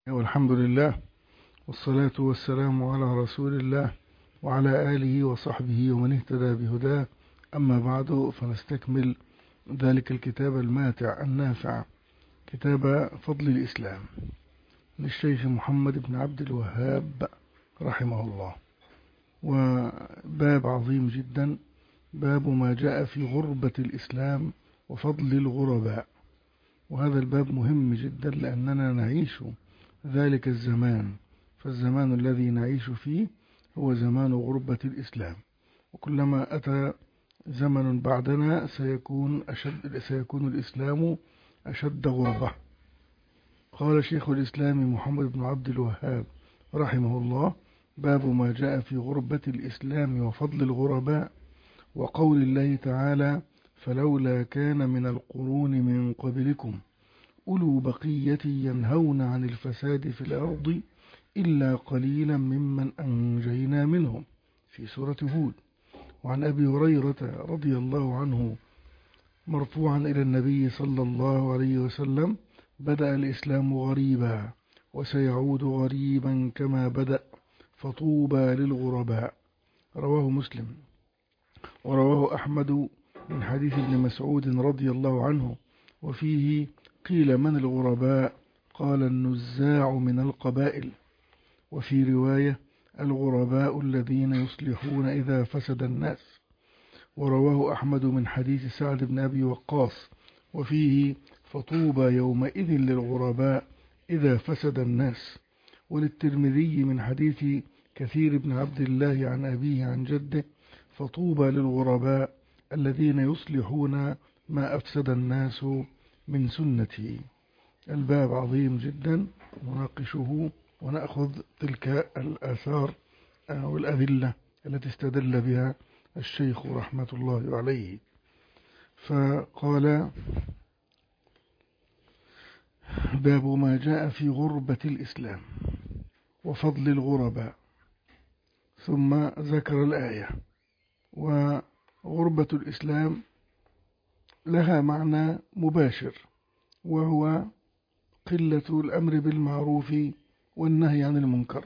والحمد لله، والصلاة والسلام على رسول الله وعلى آله وصحبه ومن اهتدى بهداه. أما بعد، فنستكمل ذلك الكتاب الماتع النافع، كتاب فضل الإسلام للشيخ محمد بن عبد الوهاب رحمه الله. وباب عظيم جدا، باب ما جاء في غربة الإسلام وفضل الغرباء. وهذا الباب مهم جدا لأننا نعيش ذلك الزمان، فالزمان الذي نعيش فيه هو زمان غربة الإسلام، وكلما أتى زمن بعدنا سيكون الإسلام أشد غربة. قال شيخ الإسلام محمد بن عبد الوهاب رحمه الله: باب ما جاء في غربة الإسلام وفضل الغرباء، وقول الله تعالى: فلولا كان من القرون من قبلكم أولو بقية ينهون عن الفساد في الأرض إلا قليلا ممن أنجينا منهم، في سورة هود. وعن أبي هريرة رضي الله عنه مرفوعا إلى النبي صلى الله عليه وسلم: بدأ الإسلام غريبا وسيعود غريبا كما بدأ، فطوبى للغرباء. رواه مسلم. ورواه أحمد من حديث ابن مسعود رضي الله عنه، وفيه: قيل من الغرباء؟ قال: النزاع من القبائل. وفي رواية: الغرباء الذين يصلحون إذا فسد الناس. ورواه أحمد من حديث سعد بن أبي وقاص، وفيه: فطوبى يومئذ للغرباء إذا فسد الناس. وللترمذي من حديث كثير بن عبد الله عن أبيه عن جده: فطوبى للغرباء الذين يصلحون ما أفسد الناس من سنتي. الباب عظيم جدا، نناقشه ونأخذ تلك الآثار والأدلة التي استدل بها الشيخ رحمة الله عليه. فقال: باب ما جاء في غربة الإسلام وفضل الغرباء، ثم ذكر الآية. وغربة الإسلام لها معنى مباشر، وهو قلة الأمر بالمعروف والنهي عن المنكر،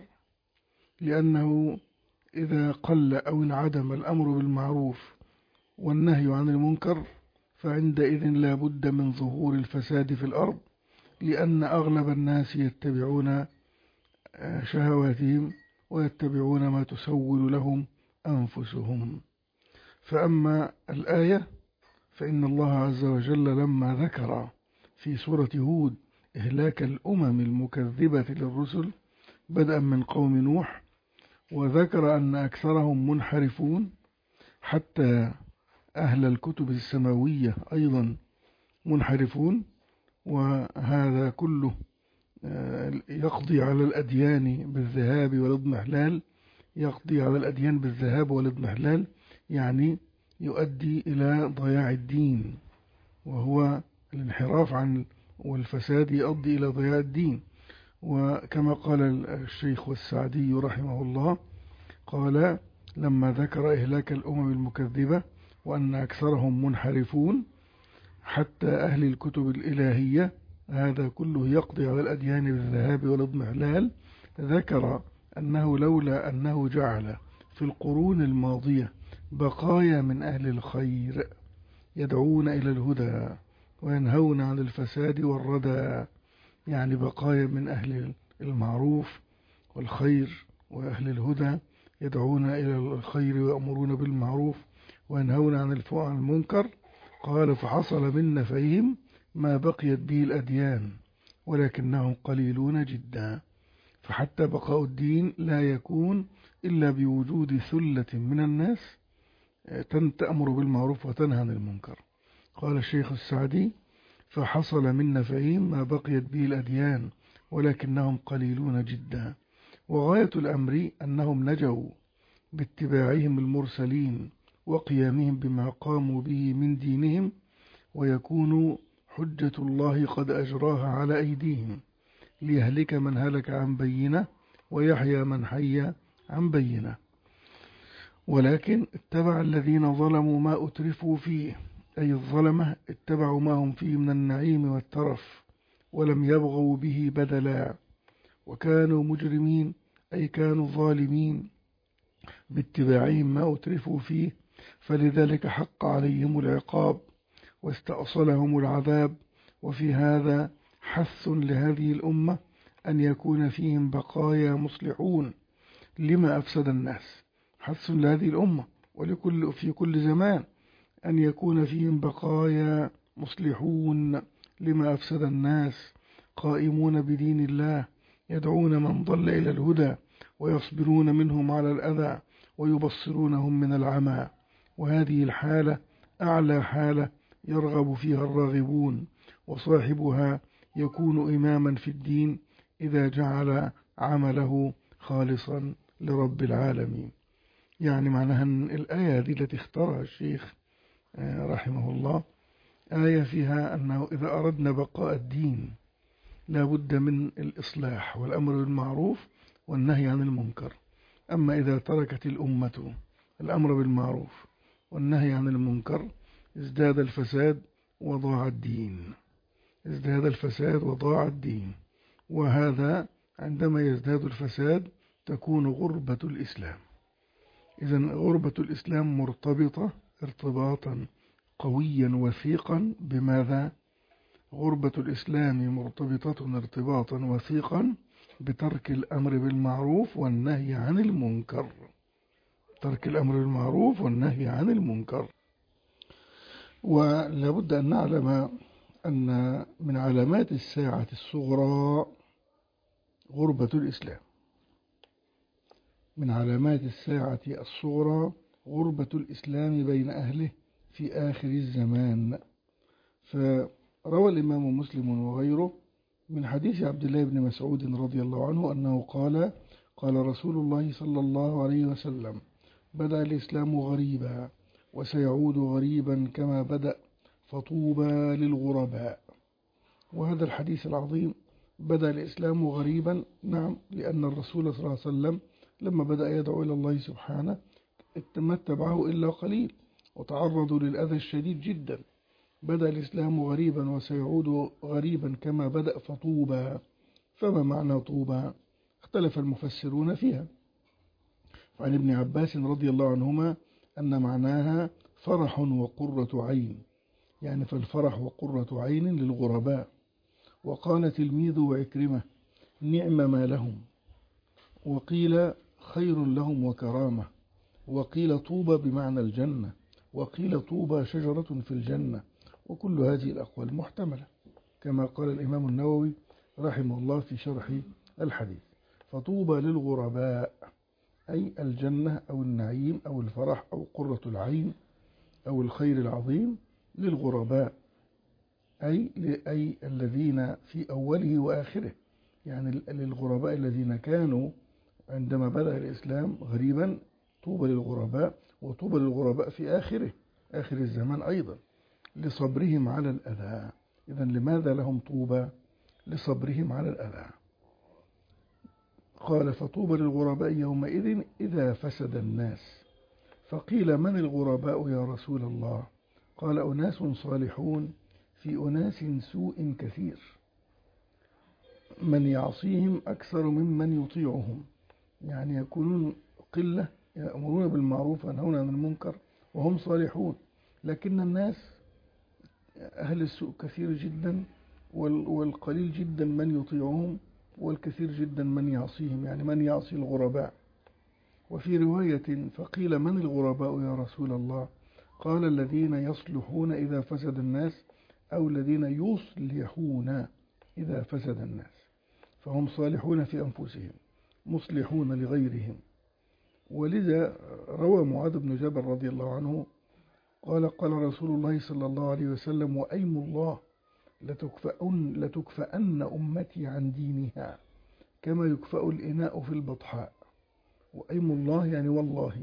لأنه إذا قل أو انعدم الأمر بالمعروف والنهي عن المنكر فعندئذ لا بد من ظهور الفساد في الأرض، لأن أغلب الناس يتبعون شهواتهم ويتبعون ما تسول لهم أنفسهم. فأما الآية فإن الله عز وجل لما ذكر في سورة هود إهلاك الأمم المكذبة للرسل بدءا من قوم نوح، وذكر أن أكثرهم منحرفون، حتى أهل الكتب السماوية أيضا منحرفون، وهذا كله يقضي على الأديان بالذهاب والاضمحلال. يقضي على الأديان بالذهاب والاضمحلال يعني يؤدي إلى ضياع الدين، وهو الانحراف عن والفساد يؤدي إلى ضياع الدين. وكما قال الشيخ السعدي رحمه الله، قال: لما ذكر إهلاك الأمم المكذبة وأن أكثرهم منحرفون حتى أهل الكتب الإلهية، هذا كله يقضي على الأديان بالذهاب والاضمحلال، ذكر أنه لولا أنه جعل في القرون الماضية بقايا من أهل الخير يدعون إلى الهدى وينهون عن الفساد والردى، يعني بقايا من أهل المعروف والخير وأهل الهدى يدعون إلى الخير ويأمرون بالمعروف وينهون عن المنكر. قال: فحصل من نفعهم ما بقيت به الأديان ولكنهم قليلون جدا. فحتى بقاء الدين لا يكون إلا بوجود ثلة من الناس تأمر بالمعروف وتنهى عن المنكر. قال الشيخ السعدي: فحصل من نفعهم ما بقيت به الأديان ولكنهم قليلون جدا. وغاية الأمر أنهم نجوا باتباعهم المرسلين وقيامهم بما قاموا به من دينهم، ويكون حجة الله قد أجراها على أيديهم، ليهلك من هلك عن بينة ويحيى من حي عن بينة. ولكن اتبع الذين ظلموا ما أترفوا فيه، أي الظلمة اتبعوا ما هم فيه من النعيم والترف ولم يبغوا به بدلا، وكانوا مجرمين أي كانوا ظالمين باتباعهم ما أترفوا فيه، فلذلك حق عليهم العقاب واستأصلهم العذاب. وفي هذا حث لهذه الأمة أن يكون فيهم بقايا مصلحون لما أفسد الناس، حث لهذه الأمة في كل زمان أن يكون فيهم بقايا مصلحون لما أفسد الناس، قائمون بدين الله، يدعون من ضل إلى الهدى، ويصبرون منهم على الأذى، ويبصرونهم من العمى. وهذه الحالة أعلى حالة يرغب فيها الراغبون، وصاحبها يكون إماما في الدين إذا جعل عمله خالصا لرب العالمين. يعني معناها أن الآية دي التي اختارها الشيخ رحمه الله آية فيها أنه إذا أردنا بقاء الدين لا بد من الإصلاح والأمر بالمعروف والنهي عن المنكر. أما إذا تركت الأمة الأمر بالمعروف والنهي عن المنكر ازداد الفساد وضاع الدين، ازداد الفساد وضاع الدين. وهذا عندما يزداد الفساد تكون غربة الإسلام. إذن غربة الإسلام مرتبطة ارتباطا قويا وثيقا بماذا؟ غربة الإسلام مرتبطة ارتباطا وثيقا بترك الأمر بالمعروف والنهي عن المنكر، ترك الأمر بالمعروف والنهي عن المنكر. ولابد أن نعلم أن من علامات الساعة الصغرى غربة الإسلام، من علامات الساعة الصغرى غربة الإسلام بين أهله في آخر الزمان. فروى الإمام مسلم وغيره من حديث عبد الله بن مسعود رضي الله عنه أنه قال: قال رسول الله صلى الله عليه وسلم: بدأ الإسلام غريبا وسيعود غريبا كما بدأ، فطوبى للغرباء. وهذا الحديث العظيم بدأ الإسلام غريبا، نعم، لأن الرسول صلى الله عليه وسلم لما بدأ يدعو إلى الله سبحانه ما اتبعه إلا قليل وتعرضوا للأذى الشديد جدا. بدأ الإسلام غريبا وسيعود غريبا كما بدأ، فطوبى. فما معنى طوبى؟ اختلف المفسرون فيها. عن ابن عباس رضي الله عنهما أن معناها فرح وقرة عين، يعني فالفرح وقرة عين للغرباء. وقال تلميذ عكرمة: نعم ما لهم، وقيل خير لهم وكرامة، وقيل طوبى بمعنى الجنة، وقيل طوبى شجرة في الجنة. وكل هذه الأقوال محتملة كما قال الإمام النووي رحمه الله في شرح الحديث. فطوبى للغرباء أي الجنة أو النعيم أو الفرح أو قرة العين أو الخير العظيم للغرباء، أي الذين في أوله وآخره، يعني للغرباء الذين كانوا عندما بدأ الإسلام غريبا، طوبى للغرباء. وطوبى للغرباء في آخره، آخر الزمان أيضا، لصبرهم على الأذى. إذن لماذا لهم طوبى؟ لصبرهم على الأذى. قال: فطوبى للغرباء يومئذ إذا فسد الناس. فقيل: من الغرباء يا رسول الله؟ قال: أناس صالحون في أناس سوء كثير، من يعصيهم أكثر ممن يطيعهم، يعني يكونون قلة يأمرون بالمعروف وينهون عن المنكر وهم صالحون، لكن الناس أهل السوء كثير جدا، والقليل جدا من يطيعهم، والكثير جدا من يعصيهم، يعني من يعصي الغرباء. وفي رواية: فقيل: من الغرباء يا رسول الله؟ قال: الذين يصلحون إذا فسد الناس، أو الذين يصلحون إذا فسد الناس، فهم صالحون في أنفسهم مصلحون لغيرهم. ولذا روى معاذ بن جبل رضي الله عنه قال: قال رسول الله صلى الله عليه وسلم: وأيم الله لتكفأن أمتي عن دينها كما يكفأ الإناء في البطحاء. وأيم الله يعني والله،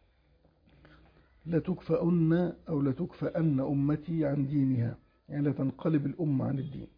لتكفأن أو لتكفأن أمتي عن دينها، يعني لا تنقلب الأمة عن الدين.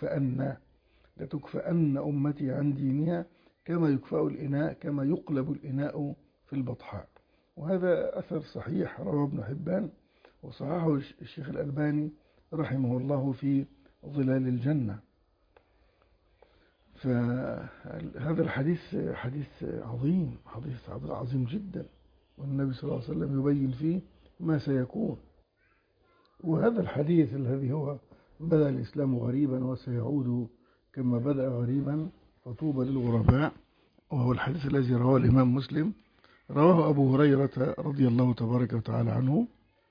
لتكفأن أمتي عن دينها كما يكفأ الإناء، كما يقلب الإناء في البطحاء. وهذا أثر صحيح رواه ابن حبان وصححه الشيخ الألباني رحمه الله في ظلال الجنة. فهذا الحديث حديث عظيم، حديث عظيم جدا، والنبي صلى الله عليه وسلم يبين فيه ما سيكون. وهذا الحديث الذي هو بدأ الإسلام غريبا وسيعود كما بدأ غريبا فطوبى للغرباء، وهو الحديث الذي رواه الإمام مسلم، رواه أبو هريرة رضي الله تبارك وتعالى عنه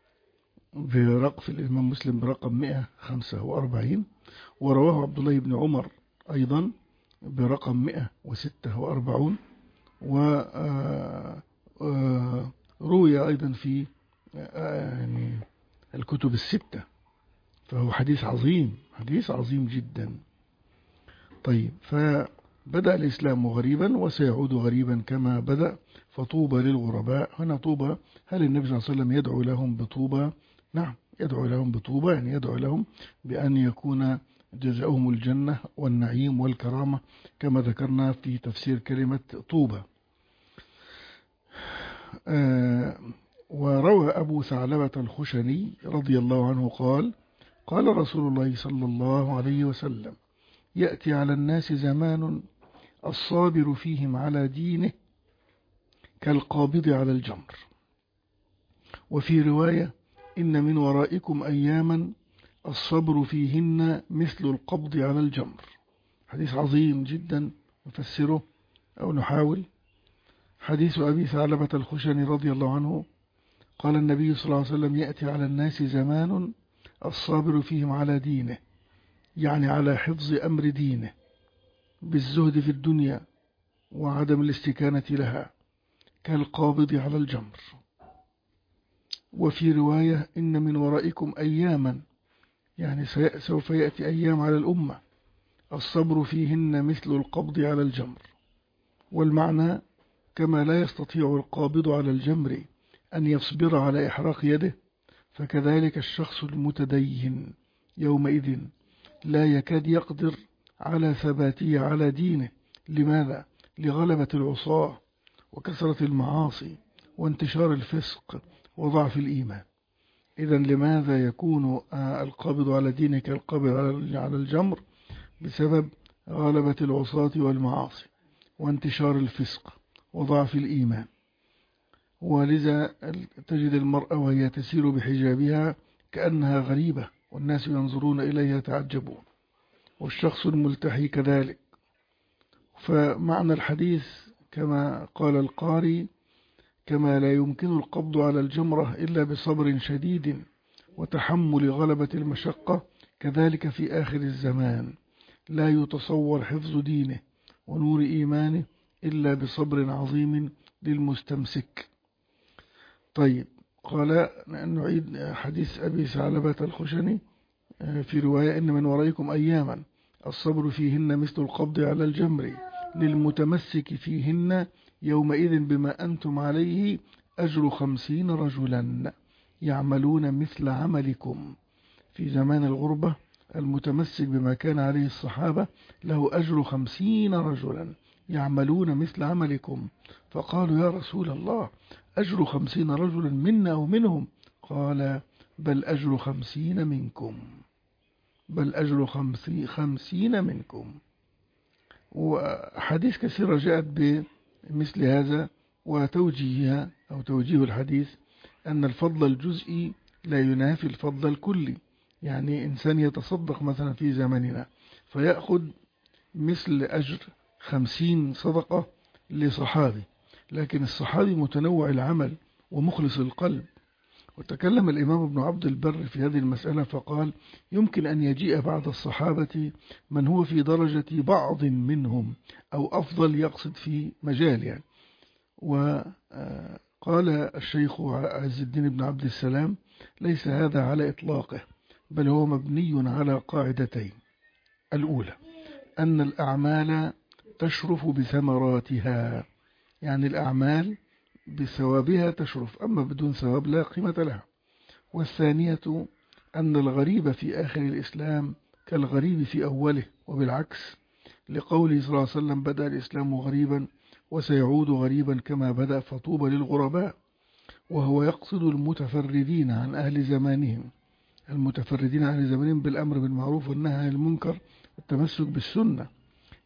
في الإمام مسلم برقم 145، ورواه عبد الله بن عمر أيضا برقم 146، وروي أيضا في يعني الكتب الستة، فهو حديث عظيم، حديث عظيم جدا. طيب، فبدأ الإسلام غريبا وسيعود غريبا كما بدأ فطوبى للغرباء. هنا طوبى، هل النبي صلى الله عليه وسلم يدعو لهم بطوبى؟ نعم، يدعو لهم بطوبى، يعني يدعو لهم بأن يكون جزاؤهم الجنة والنعيم والكرامة كما ذكرنا في تفسير كلمة طوبى. وروى أبو ثعلبة الخشني رضي الله عنه قال: قال رسول الله صلى الله عليه وسلم: يأتي على الناس زمان الصابر فيهم على دينه كالقابض على الجمر. وفي رواية: إن من ورائكم أياما الصبر فيهن مثل القبض على الجمر. حديث عظيم جدا، نفسره أو نحاول. حديث أبي ثعلبة الخشني رضي الله عنه قال النبي صلى الله عليه وسلم: يأتي على الناس زمان الصابر فيهم على دينه، يعني على حفظ أمر دينه بالزهد في الدنيا وعدم الاستكانة لها، كالقابض على الجمر. وفي رواية: إن من ورائكم أياما، يعني سوف يأتي أيام على الأمة الصبر فيهن مثل القبض على الجمر. والمعنى: كما لا يستطيع القابض على الجمر أن يصبر على إحراق يده، فكذلك الشخص المتدين يومئذ لا يكاد يقدر على ثباته على دينه. لماذا؟ لغلبة العصاة وكثرة المعاصي وانتشار الفسق وضعف الإيمان. إذن لماذا يكون القابض على دينه كالقابض على الجمر؟ بسبب غلبة العصاة والمعاصي وانتشار الفسق وضعف الإيمان. ولذا تجد المرأة وهي تسير بحجابها كأنها غريبة، والناس ينظرون إليها يتعجبون، والشخص الملتحي كذلك. فمعنى الحديث كما قال القاري: كما لا يمكن القبض على الجمرة إلا بصبر شديد وتحمل غلبة المشقة، كذلك في آخر الزمان لا يتصور حفظ دينه ونور إيمانه إلا بصبر عظيم للمستمسك. طيب، قال نعيد حديث أبي ثعلبة الخشني في رواية: إن من ورائكم أياما الصبر فيهن مثل القبض على الجمر للمتمسك فيهن يومئذ بما أنتم عليه أجر 50 رجلا يعملون مثل عملكم. في زمان الغربة المتمسك بما كان عليه الصحابة له أجر 50 رجلا يعملون مثل عملكم. فقالوا: يا رسول الله، أجر 50 رجلا منا ومنهم؟ قال: بل أجر 50 منكم، بل أجر 50 منكم. وحديث كثيرة جاءت بمثل هذا، وتوجيهها أو توجيه الحديث أن الفضل الجزئي لا ينافي الفضل الكلي. يعني إنسان يتصدق مثلا في زماننا فيأخذ مثل أجر 50 صدقة لصحابي، لكن الصحابي متنوع العمل ومخلص القلب. وتكلم الإمام ابن عبد البر في هذه المسألة فقال: يمكن أن يجيء بعد الصحابة من هو في درجة بعض منهم أو أفضل، يقصد في مجال يعني. وقال الشيخ عز الدين بن عبد السلام: ليس هذا على إطلاقه، بل هو مبني على قاعدتين. الأولى: أن الأعمال تشرف بثمراتها، يعني الأعمال بثوابها تشرف، أما بدون ثواب لا قيمة لها. والثانية: أن الغريب في آخر الإسلام كالغريب في أوله، وبالعكس، لقوله صلى الله عليه وسلم: بدأ الإسلام غريبا وسيعود غريبا كما بدأ فطوبى للغرباء. وهو يقصد المتفردين عن أهل زمانهم، المتفردين عن أهل زمانهم بالأمر بالمعروف والنهي عن المنكر والتمسك بالسنة،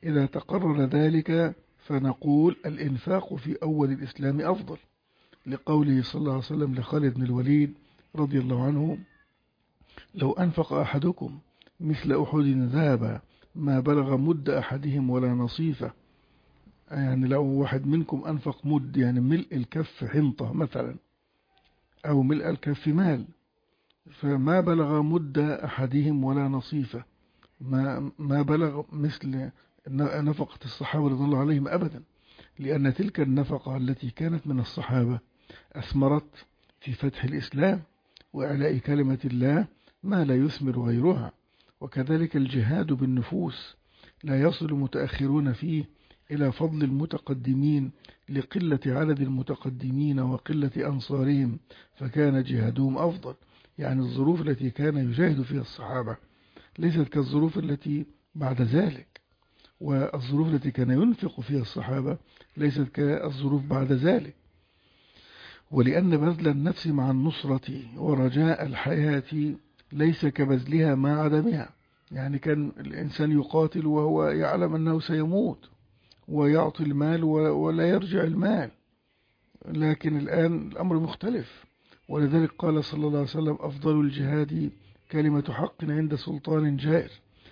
إذا تقرر ذلك فنقول الإنفاق في أول الإسلام أفضل، لقوله صلى الله عليه وسلم لخالد بن الوليد رضي الله عنه: لو أنفق أحدكم مثل أحد ذهبا ما بلغ مد أحدهم ولا نصيفه. يعني لو واحد منكم أنفق مد، يعني ملء الكف حنطة مثلا، أو ملء الكف مال، فما بلغ مد أحدهم ولا نصيفه، ما بلغ مثل نفقة الصحابة رضي الله عليهم أبدا، لأن تلك النفقة التي كانت من الصحابة أثمرت في فتح الإسلام وإعلاء كلمة الله ما لا يثمر غيرها. وكذلك الجهاد بالنفوس لا يصل متأخرون فيه إلى فضل المتقدمين لقلة عدد المتقدمين وقلة أنصارهم، فكان جهادهم أفضل. يعني الظروف التي كان يجاهد فيها الصحابة ليست كالظروف التي بعد ذلك، والظروف التي كان ينفق فيها الصحابة ليست كالظروف بعد ذلك. ولأن بذل النفس مع النصرة ورجاء الحياة ليس كبذلها مع عدمها. يعني كان الإنسان يقاتل وهو يعلم أنه سيموت ويعطي المال ولا يرجع المال، لكن الآن الأمر مختلف. ولذلك قال صلى الله عليه وسلم: أفضل الجهاد كلمة حق عند سلطان جائر،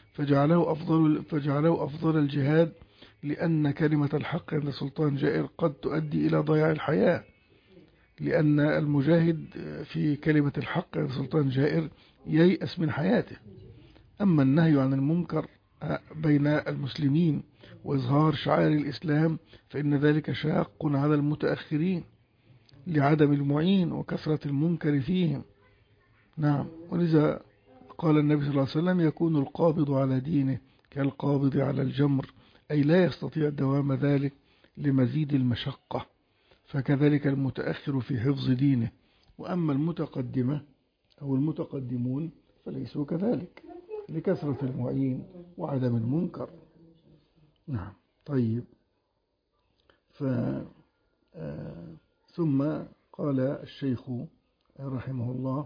فجعله أفضل الجهاد لأن كلمة الحق عند سلطان جائر قد تؤدي إلى ضياع الحياة، لأن المجاهد في كلمة الحق عند سلطان جائر ييأس من حياته. أما النهي عن المنكر بين المسلمين وإظهار شعائر الإسلام فإن ذلك شاق على المتأخرين لعدم المعين وكثرة المنكر فيهم. نعم، ولذا قال النبي صلى الله عليه وسلم: يكون القابض على دينه كالقابض على الجمر، أي لا يستطيع دوام ذلك لمزيد المشقة. فكذلك المتأخر في حفظ دينه، وأما المتقدمة أو المتقدمون فليسوا كذلك لكثرة المعين وعدم المنكر. نعم. طيب، ثم قال الشيخ رحمه الله: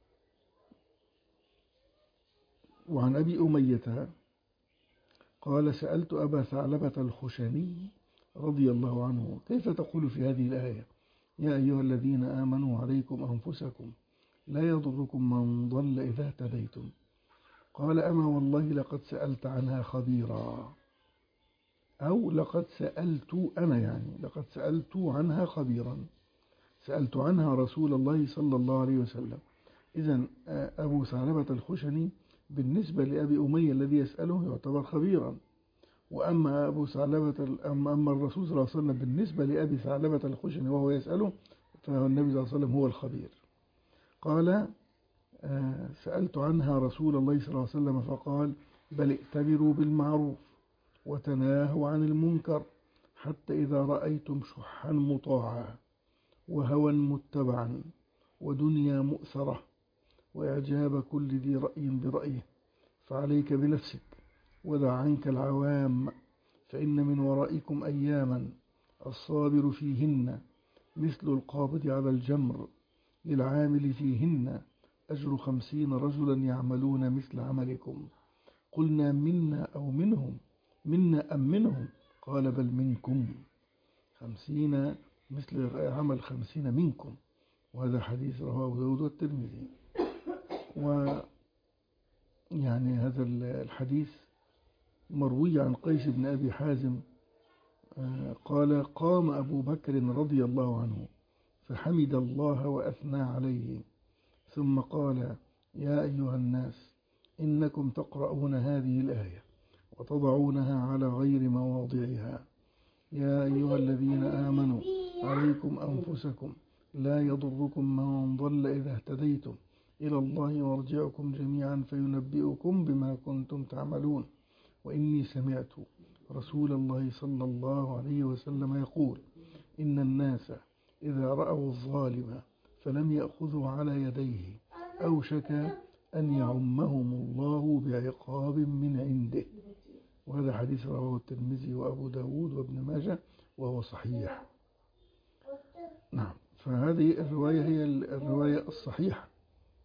وعن أبي أمية قال: سألت أبا ثعلبة الخشني رضي الله عنه: كيف تقول في هذه الآية: يا أيها الذين آمنوا عليكم أنفسكم لا يضركم من ضل إذا اهتديتم؟ قال: أما والله لقد سألت عنها خبيرا، أو لقد سألت أنا، يعني لقد سألت عنها خبيرا، سألت عنها رسول الله صلى الله عليه وسلم. إذن أبو ثعلبة الخشني بالنسبة لأبي أمية الذي يسأله يعتبر خبيرا، وأما أما الرسول صلى الله عليه وسلم بالنسبة لأبي ثعلبة الخشني وهو يسأله فهو النبي صلى الله عليه وسلم هو الخبير. قال: سألت عنها رسول الله صلى الله عليه وسلم فقال: بل ائتمروا بالمعروف وتناهوا عن المنكر حتى إذا رأيتم شحا مطاعا وهوى متبعا ودنيا مؤثرة وإعجاب كل ذي رأي برأيه فعليك بنفسك ودع عنك العوام، فإن من ورائكم أياما الصابر فيهن مثل القابض على الجمر للعامل فيهن أجر 50 رجلا يعملون مثل عملكم. قلنا: منا أو منهم؟ منا أم منهم؟ قال: بل منكم، 50 مثل عمل 50 منكم. وهذا حديث رواه أبو داود والترمذي. ويعني هذا الحديث مروي عن قيس بن أبي حازم قال: قام أبو بكر رضي الله عنه فحمد الله وأثنى عليه، ثم قال: يا أيها الناس، إنكم تقرؤون هذه الآية وتضعونها على غير مواضعها. يا أيها الذين آمنوا عليكم أنفسكم لا يضركم من ضل إذا اهتديتم إلى الله مرجعكم جميعا فينبئكم بما كنتم تعملون. وإني سمعت رسول الله صلى الله عليه وسلم يقول: إن الناس إذا رأوا الظالم فلم يأخذوا على يديه أوشك أن يعمهم الله بعقاب من عنده. وهذا حديث رواه الترمذي وأبو داود وابن ماجه وهو صحيح. نعم، فهذه الرواية هي الرواية الصحيحة،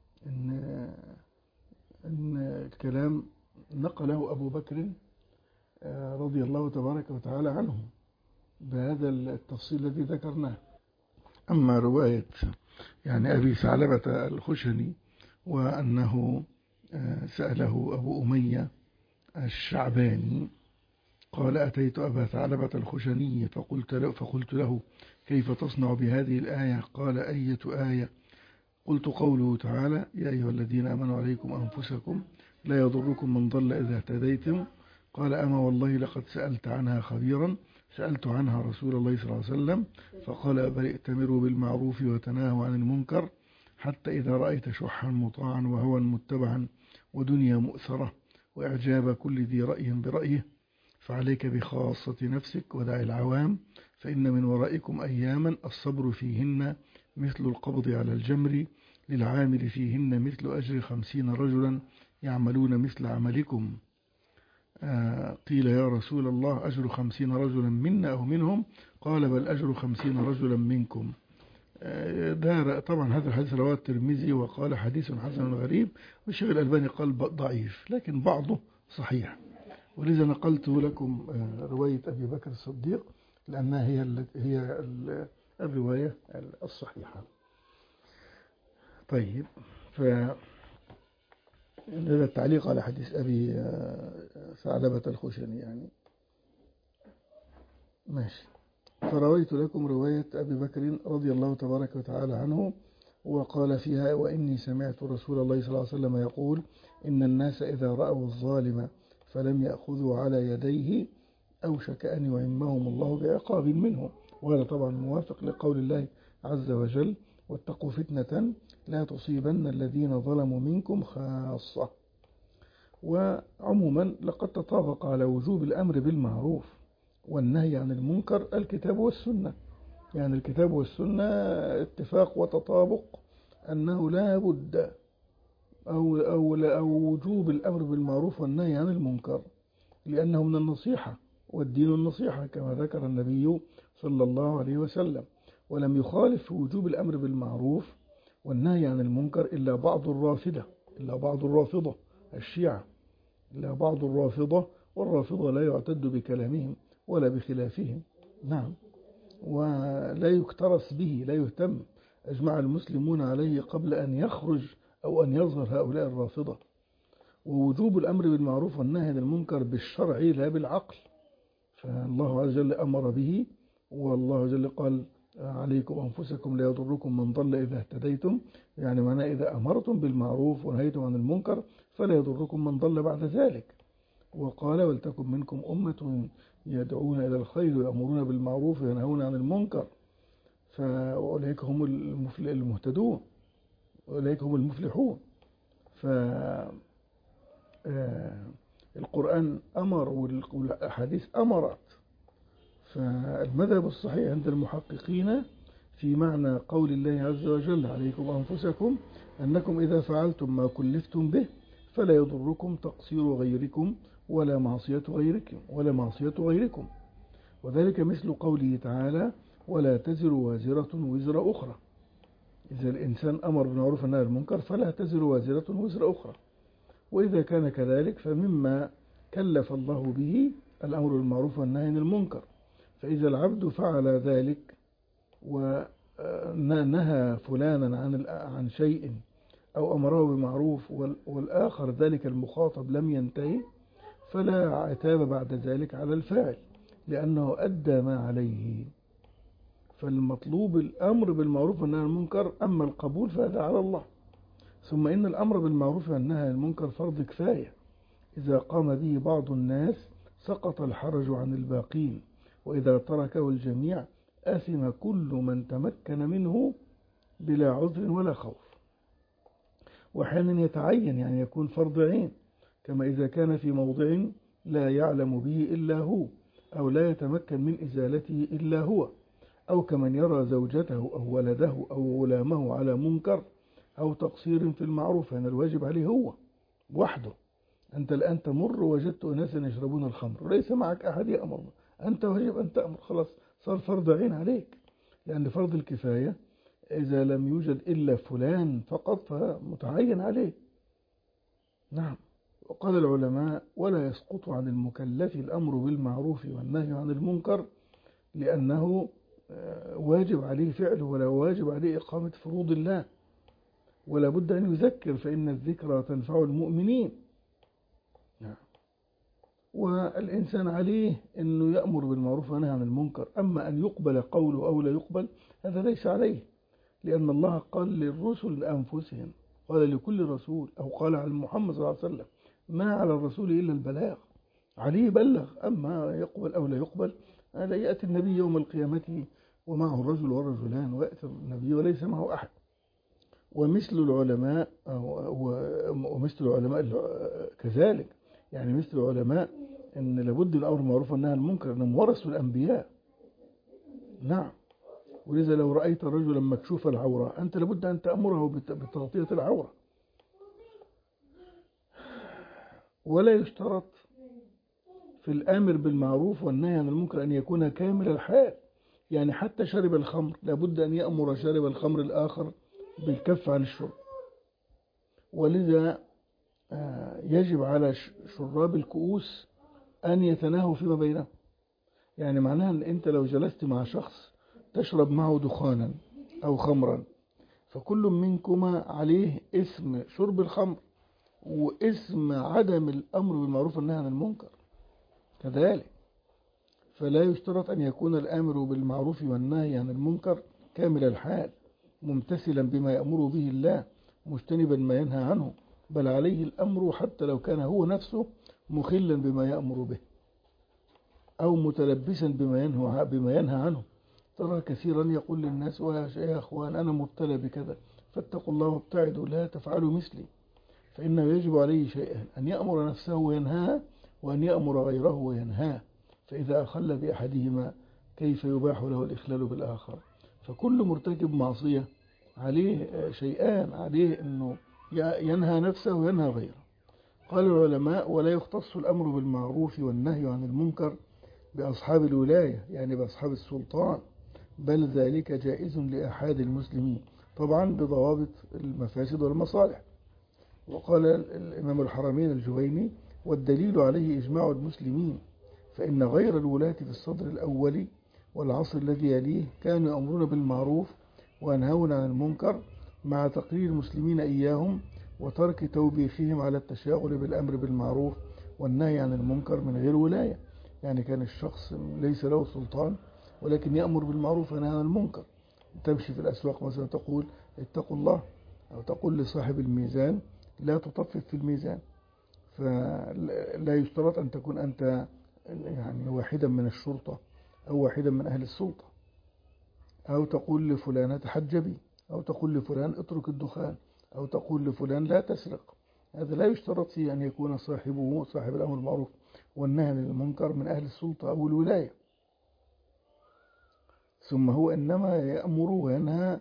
إن الكلام نقله أبو بكر رضي الله تبارك وتعالى عنهم بهذا التفصيل الذي ذكرناه. أما رواية يعني أبي ثعلبة الخشني وأنه سأله أبو أمية الشعباني قال أتيت أبا ثعلبة الخشني فقلت له كيف تصنع بهذه الآية؟ قال أية آية؟ قلت قوله تعالى يا أيها الذين آمنوا عليكم أنفسكم لا يضركم من ضل إذا اهتديتم. قال أما والله لقد سألت عنها خبيرا، سألت عنها رسول الله صلى الله عليه وسلم فقال بل ائتمروا بالمعروف وتناهوا عن المنكر حتى إذا رأيت شحا مطاعا وهوى متبعا ودنيا مؤثرة وإعجاب كل ذي رأي برأيه فعليك بخاصة نفسك ودع العوام، فإن من ورائكم أياما الصبر فيهن مثل القبض على الجمر، للعامل فيهن مثل أجر 50 رجلا يعملون مثل عملكم. قيل يا رسول الله أجر 50 رجلا منا أو منهم؟ قال بل أجر 50 رجلا منكم. طبعا هذا الحديث رواه الترمذي وقال حديث حسن غريب، والشيخ الألباني قال ضعيف لكن بعضه صحيح، ولذا نقلت لكم رواية أبي بكر الصديق لأنها هي الرواية الصحيحة. طيب، هذا التعليق على حديث أبي ثعلبة الخشني يعني ماشي. فرويت لكم رواية أبي بكر رضي الله تبارك وتعالى عنه وقال فيها وإني سمعت رسول الله صلى الله عليه وسلم يقول إن الناس إذا رأوا الظالم فلم يأخذوا على يديه أوشك أن يعمهم الله بعقاب منه. وهذا طبعا موافق لقول الله عز وجل واتقوا فتنة لا تصيبن الذين ظلموا منكم خاصة. وعموما لقد تطابق على وجوب الأمر بالمعروف والنهي عن المنكر الكتاب والسنة، يعني الكتاب والسنة اتفاق وتطابق أنه لا بد أو وجوب الأمر بالمعروف والنهي عن المنكر، لأنه من النصيحة والدين النصيحة كما ذكر النبي صلى الله عليه وسلم. ولم يخالف في وجوب الأمر بالمعروف والنهي عن المنكر إلا بعض الرافضة الشيعة، إلا بعض الرافضة، والرافضة لا يعتد بكلامهم ولا بخلافهم. نعم، ولا يكترث به، لا يهتم. أجمع المسلمون عليه قبل أن يخرج أو أن يظهر هؤلاء الرافضة. ووجوب الأمر بالمعروف والنهي عن المنكر بالشرع لا بالعقل، فالله عز وجل أمر به، والله عز وجل قال عليكم أنفسكم لا يضركم من ضل إذا اهتديتم، يعني معناه إذا أمرتم بالمعروف ونهيتم عن المنكر فلا يضركم من ضل بعد ذلك. وقال ولتكن منكم أمة يدعون إلى الخير ويأمرون بالمعروف وينهون عن المنكر، فأولئك هم المهتدون، أولئك هم المفلحون. القرآن أمر والأحاديث أمرت. فالمذهب الصحيح عند المحققين في معنى قول الله عز وجل عليكم أنفسكم أنكم إذا فعلتم ما كلفتم به فلا يضركم تقصير غيركم ولا معصية غيركم، وذلك مثل قوله تعالى ولا تزر وازرة وزر أخرى. إذا الإنسان أمر بالمعروف والنهي عن المنكر فلا تزر وازرة وزر أخرى. وإذا كان كذلك فمما كلف الله به الأمر بالمعروف والنهي عن المنكر. فإذا العبد فعل ذلك ونهى فلانا عن شيء أو أمره بمعروف والآخر ذلك المخاطب لم ينتهي فلا عتاب بعد ذلك على الفاعل لأنه أدى ما عليه. فالمطلوب الأمر بالمعروف والنهي عن المنكر، أما القبول فهذا على الله. ثم إن الأمر بالمعروف والنهي عن المنكر فرض كفاية، إذا قام به بعض الناس سقط الحرج عن الباقين، وإذا تركه الجميع أثم كل من تمكن منه بلا عذر ولا خوف. وأحيانا يتعين يعني يكون فرض عين، كما إذا كان في موضع لا يعلم به إلا هو أو لا يتمكن من إزالته إلا هو، أو كمن يرى زوجته أو ولده أو غلامه على منكر أو تقصير في المعروف، يعني الواجب عليه هو وحده. أنت الآن تمر وجدت أناسا يشربون الخمر وليس معك أحد يأمر، أنت واجب أن تأمر، خلاص صار فرض عين عليك، لأن فرض الكفاية إذا لم يوجد إلا فلان فقط فمتعين عليه. نعم، وقال العلماء: ولا يسقط عن المكلف الأمر بالمعروف والنهي عن المنكر، لأنه واجب عليه فعله، ولا واجب عليه إقامة فروض الله، ولا بد أن يذكر، فإن الذكرى تنفع المؤمنين. والإنسان عليه أنه يأمر بالمعروف والنهي عن المنكر، أما أن يقبل قوله أو لا يقبل هذا ليس عليه، لأن الله قال للرسل أنفسهم، قال لكل رسول، أو قال عن محمد صلى الله عليه وسلم: ما على الرسول إلا البلاغ، عليه يبلغ، أما يقبل أو لا يقبل هذا يأتي النبي يوم القيامة ومعه الرجل والرجلان، ويأتي النبي وليس معه أحد. ومثل العلماء كذلك، يعني مثل العلماء أن لابد الأمر بالمعروف والنهي عن المنكر، أنهم ورثوا الأنبياء. نعم. ولذا لو رأيت رجلا مكشوف العورة أنت لابد أن تأمره بتغطية العورة. ولا يشترط في الآمر بالمعروف والنهي عن المنكر أن يكون كامل الحال، يعني حتى شارب الخمر لابد أن يأمر شارب الخمر الآخر بالكف عن الشرب. ولذا يجب على شراب الكؤوس أن يتناهوا فيما بينهم، يعني معناها أن أنت لو جلست مع شخص تشرب معه دخانا أو خمرا، فكل منكما عليه اسم شرب الخمر واسم عدم الأمر بالمعروف والنهي عن المنكر كذلك. فلا يشترط أن يكون الآمر بالمعروف والنهي عن المنكر كامل الحال، ممتثلا بما يأمر به الله، مجتنبا ما ينهى عنه، بل عليه الأمر حتى لو كان هو نفسه مخلا بما يأمر به أو متلبسا بما ينهى عنه. ترى كثيرا يقول للناس: يا أخوان أنا مبتلى بكذا فاتقوا الله وابتعدوا، لا تفعلوا مثلي. فإنه يجب عليه شيئان: أن يأمر نفسه وينهاه، وأن يأمر غيره وينهاه. فإذا أخل بأحدهما كيف يباح له الإخلال بالآخر؟ فكل مرتكب معصية عليه شيئان: عليه أنه ينهى نفسه وينهى غيره. قال العلماء: ولا يختص الأمر بالمعروف والنهي عن المنكر بأصحاب الولاية، يعني بأصحاب السلطان، بل ذلك جائز لأحد المسلمين، طبعا بضوابط المفاسد والمصالح. وقال الإمام الحرمين الجويني: والدليل عليه إجماع المسلمين، فإن غير الولاة في الصدر الأول والعصر الذي يليه كانوا يأمرون بالمعروف وينهون عن المنكر، مع تقرير المسلمين إياهم وترك توبيخهم على التشاغل بالأمر بالمعروف والنهي عن المنكر من غير ولاية. يعني كان الشخص ليس له سلطان ولكن يأمر بالمعروف وينهى عن المنكر. تمشي في الأسواق مثلا تقول: اتقوا الله، أو تقول لصاحب الميزان: لا تطفف في الميزان. فلا يشترط أن تكون أنت يعني واحدا من الشرطة أو واحدا من أهل السلطة، أو تقول لفلان تحجبي، أو تقول لفلان اترك الدخان، أو تقول لفلان لا تسرق. هذا لا يشترط فيه أن يكون صاحبه صاحب الأمر المعروف والنهي عن المنكر من أهل السلطة أو الولاية. ثم هو إنما يأمر وينهى،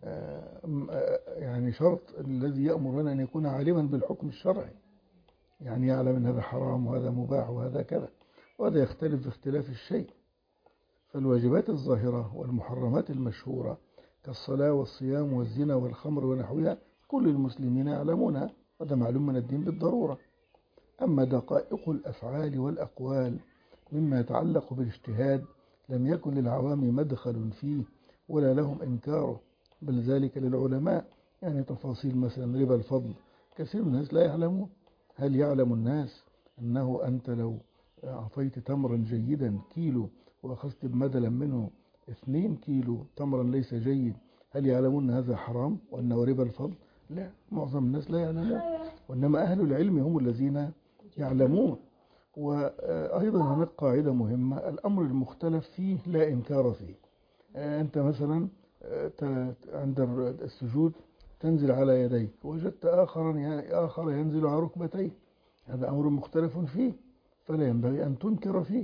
يعني شرط الذي يأمر هنا أن يكون عالما بالحكم الشرعي، يعني يعلم أن هذا حرام وهذا مباح وهذا كذا، وهذا يختلف باختلاف الشيء. فالواجبات الظاهرة والمحرمات المشهورة كالصلاة والصيام والزنا والخمر ونحوها كل المسلمين يعلمونها، وهذا معلوم من الدين بالضرورة. أما دقائق الأفعال والأقوال مما يتعلق بالاجتهاد لم يكن للعوام مدخل فيه ولا لهم إنكاره، بل ذلك للعلماء. يعني تفاصيل مثلا ربا الفضل كثير من الناس لا يعلمون. هل يعلم الناس أنه أنت لو أعطيت تمرا جيدا كيلو وأخذت بدلا منه 2 كيلو تمرا ليس جيد، هل يعلمون هذا حرام وأنه ربا الفضل؟ لا، معظم الناس لا يعلمون، وإنما أهل العلم هم الذين يعلمون. وأيضا هناك قاعدة مهمة: الأمر المختلف فيه لا إنكار فيه. أنت مثلا عند السجود تنزل على يديك، وجدت آخر ينزل على ركبتيه، هذا أمر مختلف فيه فلا ينبغي أن تنكر فيه.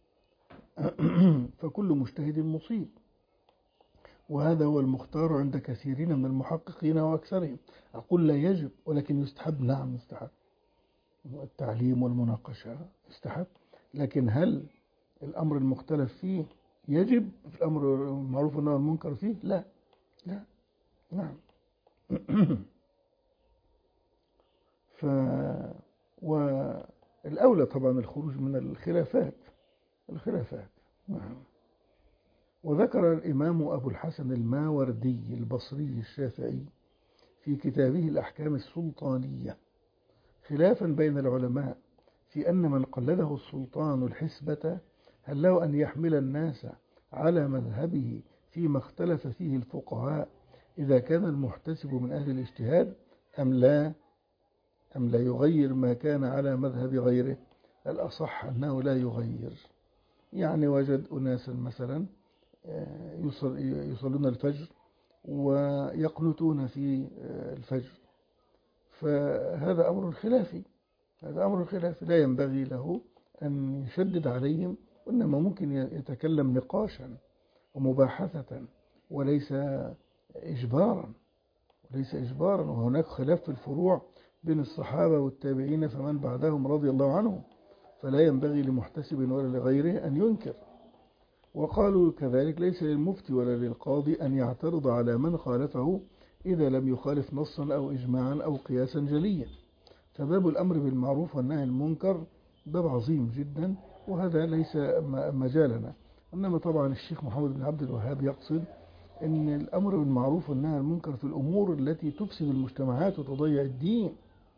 فكل مجتهد مصيب، وهذا هو المختار عند كثيرين من المحققين وأكثرهم. أقول لا يجب، ولكن يستحب. نعم يستحب، التعليم والمناقشة يستحب، لكن هل الأمر المختلف فيه يجب في الأمر المعروف والنهي عن المنكر فيه؟ لا. لا. نعم. والأولى طبعا الخروج من الخلافات. نعم. وذكر الإمام أبو الحسن الماوردي البصري الشافعي في كتابه الأحكام السلطانية خلافا بين العلماء في أن من قلده السلطان الحسبة هل له أن يحمل الناس على مذهبه فيما اختلف فيه الفقهاء إذا كان المحتسب من أهل الاجتهاد أم لا يغير ما كان على مذهب غيره؟ الأصح أنه لا يغير. يعني وجد أناسا مثلا يصلون الفجر ويقنتون في الفجر، فهذا أمر خلافي، لا ينبغي له أن يشدد عليهم، وإنما ممكن يتكلم نقاشا ومباحثة وليس إجبارا. وهناك خلاف في الفروع بين الصحابة والتابعين فمن بعدهم رضي الله عنهم، فلا ينبغي لمحتسب ولا لغيره أن ينكر. وقالوا كذلك ليس للمفتي ولا للقاضي أن يعترض على من خالفه إذا لم يخالف نصا أو إجماعا أو قياسا جليا. فباب الأمر بالمعروف والنهي عن المنكر باب عظيم جدا، وهذا ليس مجالنا. إنما طبعا الشيخ محمد بن عبد الوهاب يقصد أن الأمر بالمعروف والنهي عن المنكر في الأمور التي تفسد المجتمعات وتضيع الدين.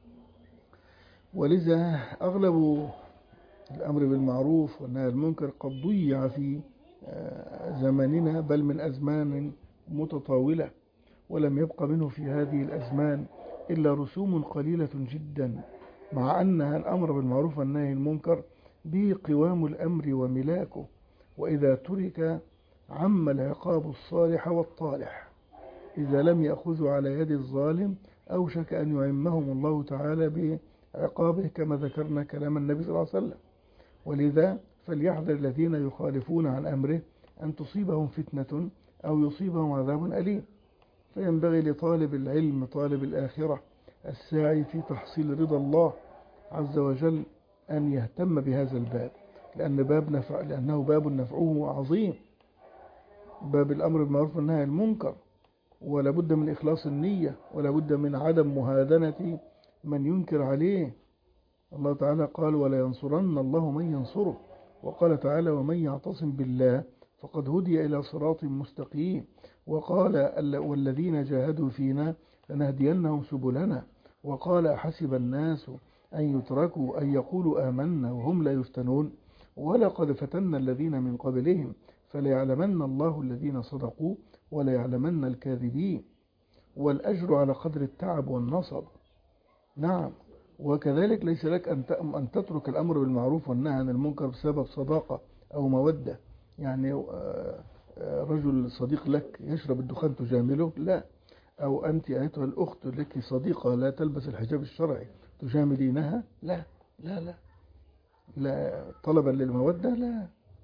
ولذا أغلب الأمر بالمعروف والنهي عن المنكر قد ضيع في زماننا، بل من أزمان متطاولة، ولم يبق منه في هذه الأزمان إلا رسوم قليلة جدا، مع أن الأمر بالمعروف والنهي عن المنكر به قوام الأمر وملاكه، وإذا ترك عم العقاب الصالح والطالح. إذا لم يأخذوا على يد الظالم أوشك أن يعمهم الله تعالى بعقابه، كما ذكرنا كلام النبي صلى الله عليه وسلم. ولذا فليحذر الذين يخالفون عن أمره أن تصيبهم فتنة أو يصيبهم عذاب أليم. فينبغي لطالب العلم طالب الآخرة الساعي في تحصيل رضا الله عز وجل أن يهتم بهذا الباب، لأنه باب نفعه عظيم، باب الأمر بالمعروف والنهي عن المنكر. ولا بد من إخلاص النية، ولا بد من عدم مهادنة من ينكر عليه. الله تعالى قال ولا ينصرن الله من ينصره، وقال تعالى ومن يعتصم بالله فقد هدي إلى صراط مستقيم، وقال والذين جاهدوا فينا لنهدينهم سبلنا، وقال أحسب الناس أن يتركوا أن يقولوا آمنا وهم لا يفتنون ولقد فتنا الذين من قبلهم فليعلمن الله الذين صدقوا وليعلمن الكاذبين، والأجر على قدر التعب والنصب. نعم. وكذلك ليس لك أن تترك الأمر بالمعروف والنهي عن المنكر بسبب صداقة أو مودة. يعني رجل صديق لك يشرب الدخان تجامله؟ لا. أو أنت أيتها الأخت لك صديقة لا تلبس الحجاب الشرعي تجاملينها؟ لا لا لا لا، طلبا للمودة؟ لا.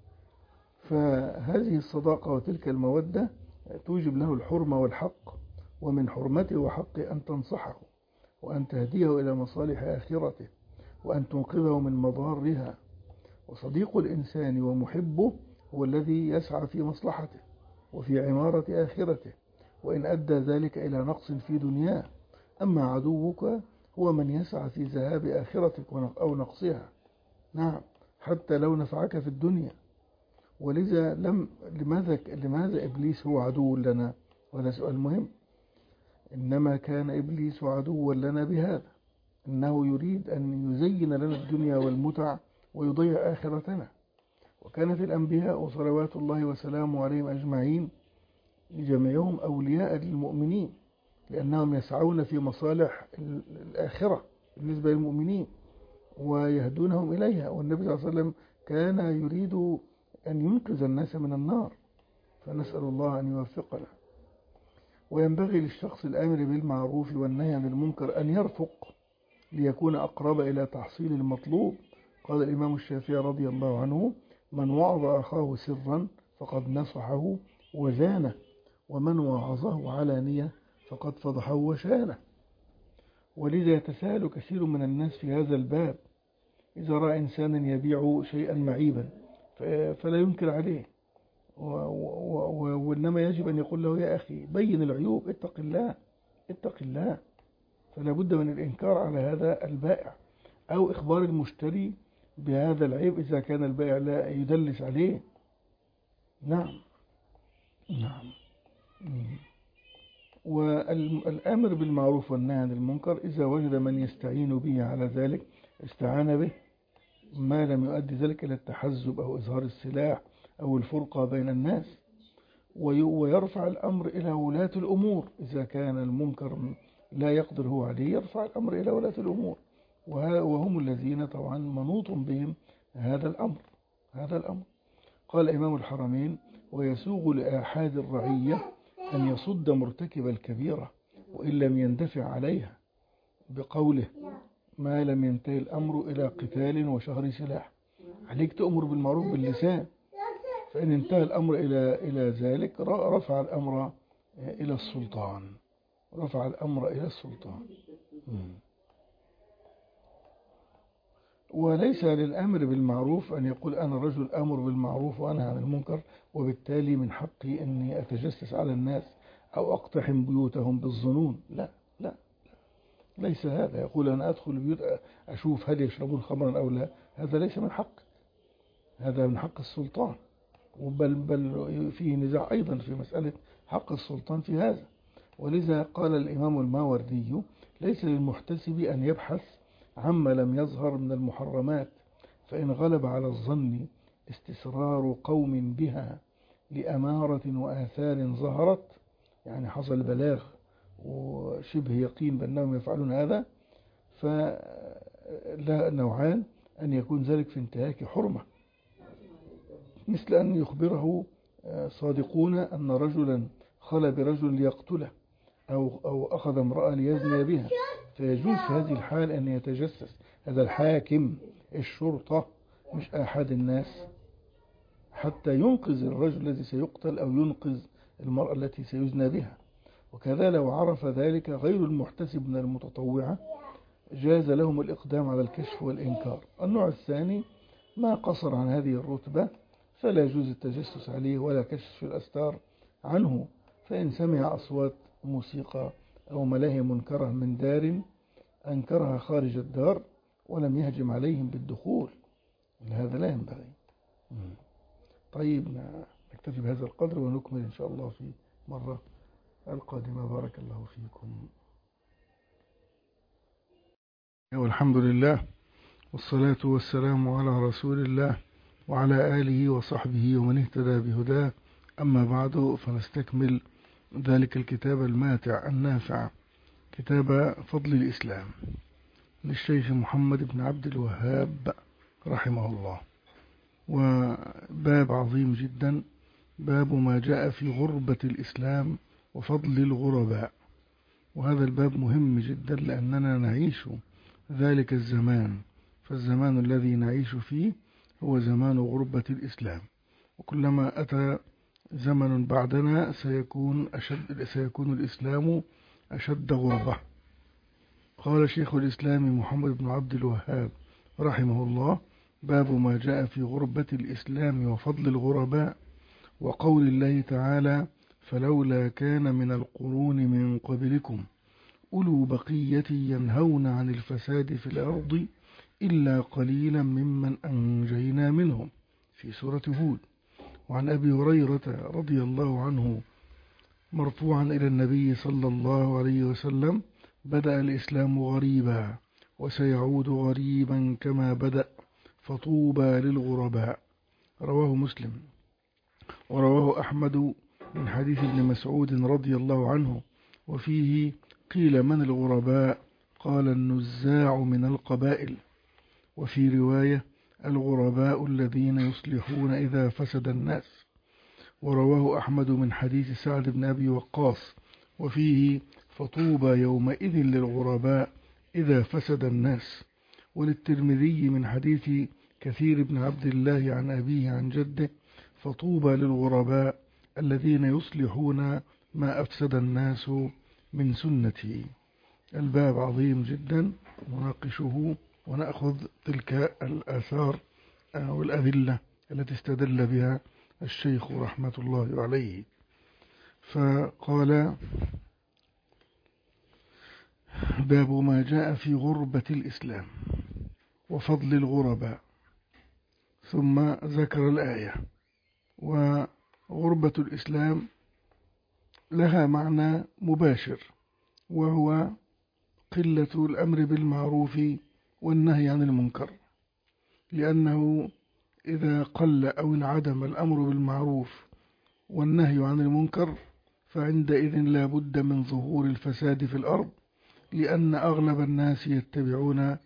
فهذه الصداقة وتلك المودة توجب له الحرمة والحق، ومن حرمته وحقه أن تنصحه وأن تهديه إلى مصالح آخرته وأن تنقذه من مضارها. وصديق الإنسان ومحبه هو الذي يسعى في مصلحته وفي عمارة آخرته، وإن أدى ذلك إلى نقص في دنياه. أما عدوك هو من يسعى في ذهاب آخرتك أو نقصها. نعم، حتى لو نفعك في الدنيا. ولذا لماذا إبليس هو عدو لنا؟ وهذا سؤال مهم. إنما كان إبليس عدوا لنا بهذا، إنه يريد أن يزين لنا الدنيا والمتع ويضيع آخرتنا. وكانت الأنبياء صلوات الله وسلامه عليهم أجمعين جميعهم أولياء للمؤمنين، لأنهم يسعون في مصالح الآخرة بالنسبة للمؤمنين ويهدونهم إليها. والنبي صلى الله عليه وسلم كان يريد أن ينقذ الناس من النار، فنسأل الله أن يوفقنا. وينبغي للشخص الآمر بالمعروف والنهي عن المنكر أن يرفق ليكون أقرب إلى تحصيل المطلوب. قال الإمام الشافعي رضي الله عنه من وعظ أخاه سرا فقد نصحه وزانه، ومن وعظه علانية فقد فضحه وشانه. ولذا يتساهل كثير من الناس في هذا الباب، إذا رأى إنسانا يبيع شيئا معيبا فلا ينكر عليه، وإنما يجب أن يقول له يا أخي بين العيوب، اتق الله. فلا بد من الإنكار على هذا البائع. أو إخبار المشتري بهذا العيب إذا كان البائع لا يدلس عليه. نعم. نعم. والآمر بالمعروف والنهي عن المنكر إذا وجد من يستعين به على ذلك استعان به، ما لم يؤدي ذلك إلى التحزب أو إظهار السلاح أو الفرقة بين الناس. ويرفع الأمر إلى ولاة الأمور إذا كان المنكر لا يقدر هو عليه، يرفع الأمر إلى ولاة الأمور، وهم الذين طبعا منوط بهم هذا الأمر. قال إمام الحرمين: ويسوغ لآحاد الرعية أن يصد مرتكب الكبيرة وإن لم يندفع عليها، بقوله: ما لم ينتهي الأمر إلى قتال وشهر سلاح. عليك تأمر بالمعروف باللسان، فإن انتهى الأمر إلى ذلك رفع الأمر إلى السلطان. وليس للأمر بالمعروف أن يقول أنا رجل أمر بالمعروف وأنهى عن المنكر، وبالتالي من حقي أني أتجسس على الناس أو أقتحم بيوتهم بالظنون. لا، ليس هذا. يقول أنا أدخل البيوت أشوف هل يشربون خمرا أو لا، هذا ليس من حق، هذا من حق السلطان. بل فيه نزاع أيضا في مسألة حق السلطان في هذا. ولذا قال الإمام الماوردي: ليس للمحتسب أن يبحث عما لم يظهر من المحرمات، فإن غلب على الظن استسرار قوم بها لأمارة وآثار ظهرت، يعني حصل بلاغ وشبه يقين بأنهم يفعلون هذا، فلا نوعان: أن يكون ذلك في انتهاك حرمة، مثل أن يخبره صادقون أن رجلا خلى برجل ليقتله أو أخذ امرأة ليزني بها، فيجوز في هذه الحال أن يتجسس هذا الحاكم، الشرطة، مش أحد الناس، حتى ينقذ الرجل الذي سيقتل أو ينقذ المرأة التي سيزنى بها. وكذا لو عرف ذلك غير المحتسب من المتطوعة جاز لهم الإقدام على الكشف والإنكار. النوع الثاني ما قصر عن هذه الرتبة فلا يجوز التجسس عليه ولا كشف الأستار عنه، فإن سمع أصوات موسيقى أو ملاهي منكرة من دار أنكرها خارج الدار ولم يهجم عليهم بالدخول، هذا لا ينبغي. طيب، نكتفي بهذا القدر ونكمل إن شاء الله في مرة القادمة. بارك الله فيكم. والحمد لله والصلاة والسلام على رسول الله وعلى آله وصحبه ومن اهتدى بهداه. أما بعد، فنستكمل ذلك الكتاب الماتع النافع، كتاب فضل الإسلام للشيخ محمد بن عبد الوهاب رحمه الله. وباب عظيم جدا، باب ما جاء في غربة الإسلام وفضل الغرباء. وهذا الباب مهم جدا لأننا نعيش ذلك الزمان، فالزمان الذي نعيش فيه هو زمان غربة الإسلام، وكلما أتى زمن بعدنا سيكون الإسلام أشد غربة. قال شيخ الإسلام محمد بن عبد الوهاب رحمه الله: باب ما جاء في غربة الإسلام وفضل الغرباء، وقول الله تعالى: فلولا كان من القرون من قبلكم أولو بقية ينهون عن الفساد في الأرض إلا قليلا ممن أنجينا منهم، في سورة هود. وعن أبي هريرة رضي الله عنه مرفوعا إلى النبي صلى الله عليه وسلم: بدأ الإسلام غريبا وسيعود غريبا كما بدأ، فطوبى للغرباء. رواه مسلم. ورواه أحمد من حديث ابن مسعود رضي الله عنه، وفيه: قيل من الغرباء؟ قال: النزاع من القبائل. وفي رواية: الغرباء الذين يصلحون إذا فسد الناس. ورواه أحمد من حديث سعد بن أبي وقاص، وفيه: فطوبى يومئذ للغرباء إذا فسد الناس. وللترمذي من حديث كثير بن عبد الله عن أبيه عن جده: فطوبى للغرباء الذين يصلحون ما أفسد الناس من سنتي. الباب عظيم جدا، نناقشه ونأخذ تلك الآثار والأدلة التي استدل بها الشيخ رحمة الله عليه. فقال: باب ما جاء في غربة الإسلام. وفضل الغرباء، ثم ذكر الآية. وغربة الإسلام لها معنى مباشر، وهو قلة الأمر بالمعروف والنهي عن المنكر، لأنه إذا قل أو انعدم الأمر بالمعروف والنهي عن المنكر فعندئذ لا بد من ظهور الفساد في الأرض، لأن أغلب الناس يتبعون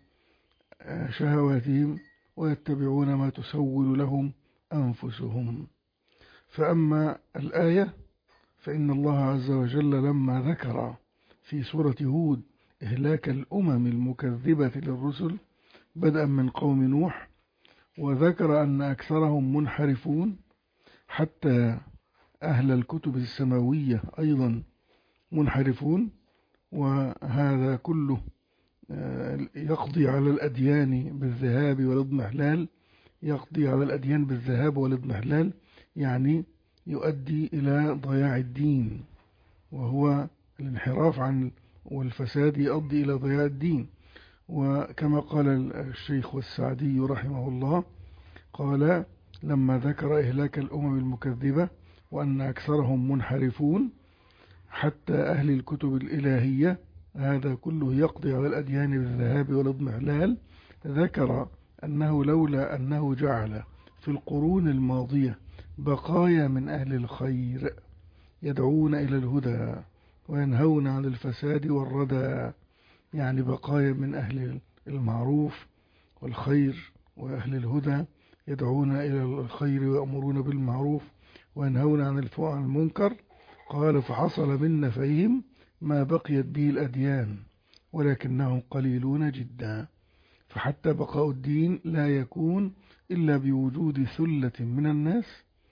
شهواتهم ويتبعون ما تسول لهم أنفسهم. فأما الآية فإن الله عز وجل لما ذكر في سورة هود إهلاك الأمم المكذبة للرسل بدءا من قوم نوح، وذكر أن أكثرهم منحرفون، حتى أهل الكتب السماوية أيضا منحرفون، وهذا كله يقضي على الأديان بالذهاب والاضمحلال، يقضي على الأديان بالذهاب والاضمحلال، يعني يؤدي إلى ضياع الدين، وهو الانحراف عن والفساد يؤدي إلى ضياع الدين. وكما قال الشيخ والسعدي رحمه الله، قال لما ذكر إهلاك الأمم المكذبة وأن أكثرهم منحرفون حتى أهل الكتب الإلهية، هذا كله يقضي على الأديان بالذهاب والاضمحلال، ذكر أنه لولا أنه جعل في القرون الماضية بقايا من أهل الخير يدعون إلى الهدى وينهون عن الفساد والردى، يعني بقايا من أهل المعروف والخير وأهل الهدى يدعون إلى الخير ويأمرون بالمعروف وينهون عن المنكر، قال فحصل من نفعهم ما بقيت به الأديان ولكنهم قليلون جدا. فحتى بقاء الدين لا يكون إلا بوجود ثلة من الناس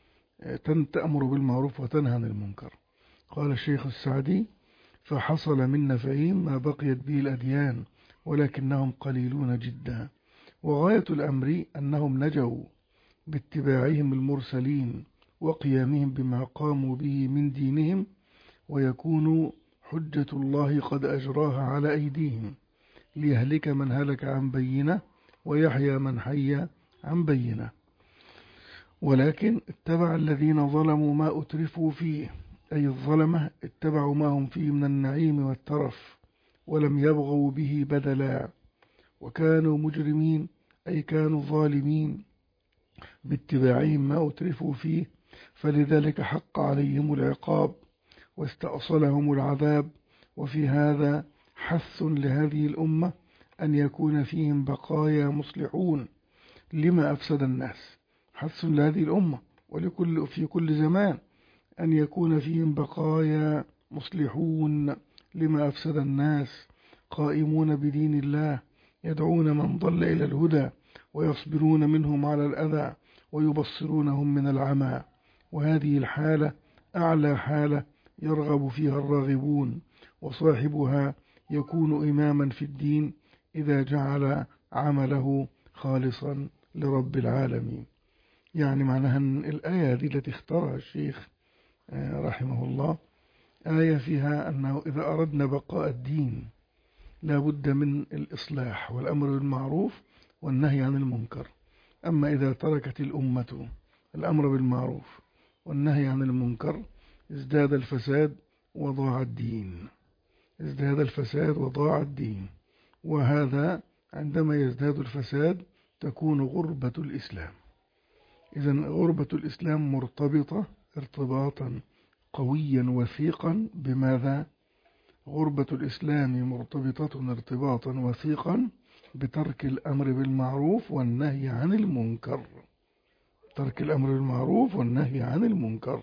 تأمر بالمعروف وتنهى عن المنكر. قال الشيخ السعدي فحصل من نفعهم ما بقيت به الأديان ولكنهم قليلون جدا. وغاية الأمر أنهم نجوا باتباعهم المرسلين وقيامهم بما قاموا به من دينهم، ويكون حجة الله قد أجراها على أيديهم، ليهلك من هلك عن بينة ويحيى من حي عن بينة. ولكن اتبع الذين ظلموا ما أترفوا فيه، أي الظلمة اتبعوا ما هم فيه من النعيم والترف ولم يبغوا به بدلا، وكانوا مجرمين أي كانوا ظالمين باتباعهم ما أترفوا فيه، فلذلك حق عليهم العقاب واستأصلهم العذاب. وفي هذا حث لهذه الأمة أن يكون فيهم بقايا مصلحون لما أفسد الناس، حث لهذه الأمة في كل زمان أن يكون فيهم بقايا مصلحون لما أفسد الناس، قائمون بدين الله يدعون من ضل إلى الهدى ويصبرون منهم على الأذى ويبصرونهم من العمى. وهذه الحالة أعلى حالة يرغب فيها الراغبون، وصاحبها يكون إماما في الدين إذا جعل عمله خالصا لرب العالمين. يعني معناها أن الآية دي التي اختارها الشيخ رحمه الله آية فيها أنه إذا أردنا بقاء الدين لا بد من الإصلاح والأمر بالمعروف والنهي عن المنكر. أما إذا تركت الأمة الأمر بالمعروف والنهي عن المنكر ازداد الفساد وضاع الدين، ازداد الفساد وضاع الدين. وهذا عندما يزداد الفساد تكون غربة الإسلام. إذن غربة الإسلام مرتبطة ارتباطا قويا وثيقا بماذا؟ غربة الإسلام مرتبطة ارتباطا وثيقا بترك الأمر بالمعروف والنهي عن المنكر، ترك الأمر بالمعروف والنهي عن المنكر.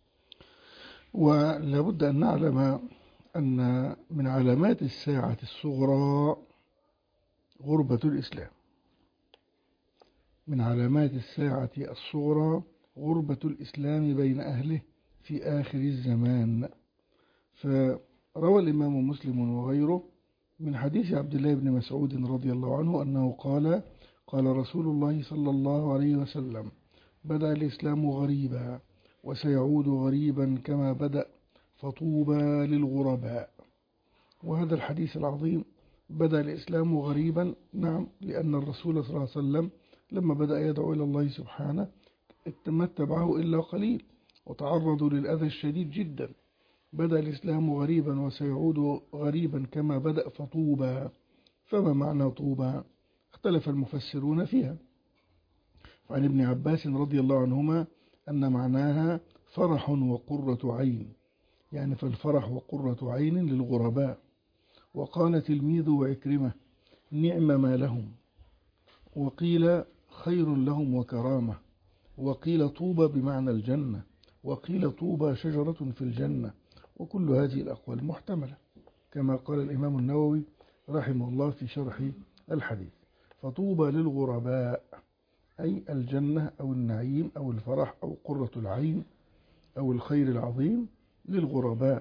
ولابد أن نعلم أن من علامات الساعة الصغرى غربة الإسلام، من علامات الساعة الصغرى غربة الإسلام بين أهله في آخر الزمان. فروى الإمام مسلم وغيره من حديث عبد الله بن مسعود رضي الله عنه أنه قال: قال رسول الله صلى الله عليه وسلم: بدأ الإسلام غريبا وسيعود غريبا كما بدأ، فطوبى للغرباء. وهذا الحديث العظيم بدأ الإسلام غريبا، نعم، لأن الرسول صلى الله عليه وسلم لما بدأ يدعو إلى الله سبحانه ما اتبعه إلا قليل وتعرضوا للأذى الشديد جدا. بدأ الإسلام غريبا وسيعود غريبا كما بدأ، فطوبى. فما معنى طوبى؟ اختلف المفسرون فيها. عن ابن عباس رضي الله عنهما أن معناها فرح وقرة عين، يعني فالفرح وقرة عين للغرباء. وقال تلميذ عكرمة نعم ما لهم، وقيل خير لهم وكرامة، وقيل طوبى بمعنى الجنة، وقيل طوبى شجرة في الجنة. وكل هذه الأقوال محتملة كما قال الإمام النووي رحمه الله في شرح الحديث. فطوبى للغرباء أي الجنة أو النعيم أو الفرح أو قرة العين أو الخير العظيم للغرباء،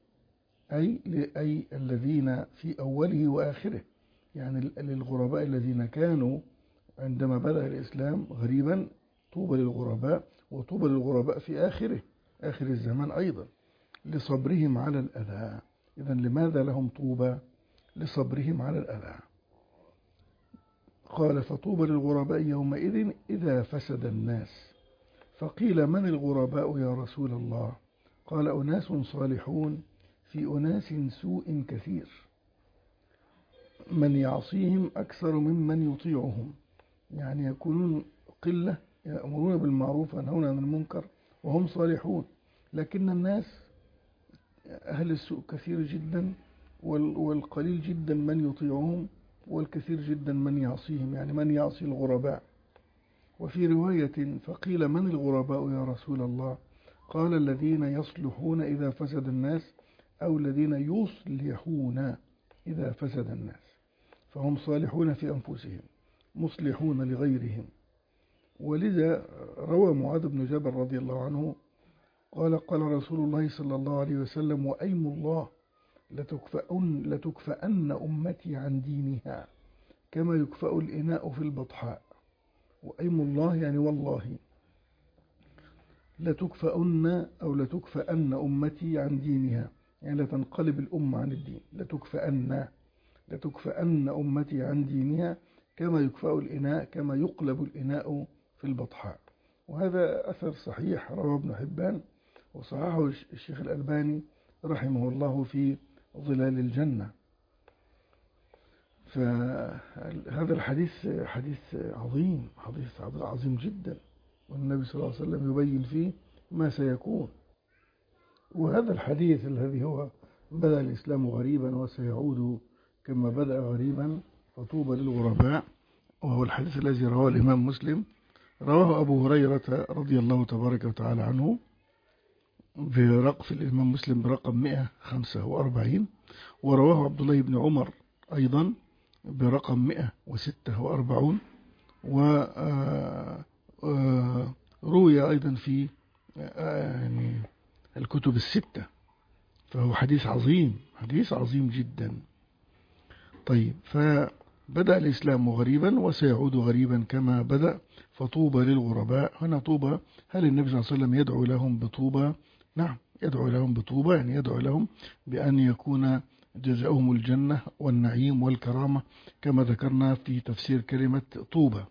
أي الذين في أوله وآخره، يعني للغرباء الذين كانوا عندما بدأ الإسلام غريبا، طوبى للغرباء. وطوبى للغرباء في آخره، آخر الزمان أيضا، لصبرهم على الأذى. إذن لماذا لهم طوبى؟ لصبرهم على الأذى. قال فطوبى للغرباء يومئذ إذا فسد الناس. فقيل من الغرباء يا رسول الله؟ قال أناس صالحون في أناس سوء كثير، من يعصيهم أكثر ممن يطيعهم، يعني يكونون قلة يأمرون بالمعروف وينهون عن المنكر وهم صالحون، لكن الناس أهل السوء كثير جدا، والقليل جدا من يطيعهم، والكثير جدا من يعصيهم، يعني من يعصي الغرباء. وفي رواية فقيل من الغرباء يا رسول الله؟ قال الذين يصلحون إذا فسد الناس، أو الذين يصلحون إذا فسد الناس، فهم صالحون في أنفسهم مصلحون لغيرهم. ولذا روى معاذ بن جبل رضي الله عنه قال قال رسول الله صلى الله عليه وسلم وأيم الله لتكفأن أمتي عن دينها كما يكفأ الإناء في البطحاء. وأيم الله يعني والله، لتكفأن أو لتكفأن أمتي عن دينها، يعني لا تنقلب الأمة عن الدين. لتكفأن أمتي عن دينها كما يكفأ الإناء، كما يقلب الإناء في البطحاء. وهذا أثر صحيح رواه ابن حبان وصححه الشيخ الألباني رحمه الله في ظلال الجنة. فهذا الحديث حديث عظيم، حديث عظيم جدا، والنبي صلى الله عليه وسلم يبين فيه ما سيكون. وهذا الحديث الذي هو بدأ الإسلام غريبا وسيعود كما بدأ غريبا فطوبى للغرباء، وهو الحديث الذي رواه الإمام مسلم، رواه أبو هريرة رضي الله تبارك وتعالى عنه في الإمام مسلم برقم 145، ورواه عبد الله بن عمر أيضا برقم 146، وروي أيضا في يعني الكتب الستة. فهو حديث عظيم جدا. طيب، فبدأ الإسلام غريبا وسيعود غريبا كما بدأ، فطوبى للغرباء. هنا طوبى، هل النبي صلى الله عليه وسلم يدعو لهم بطوبى؟ نعم، يدعو لهم بطوبى، يعني يدعو لهم بأن يكون جزاؤهم الجنة والنعيم والكرامة كما ذكرنا في تفسير كلمة طوبى.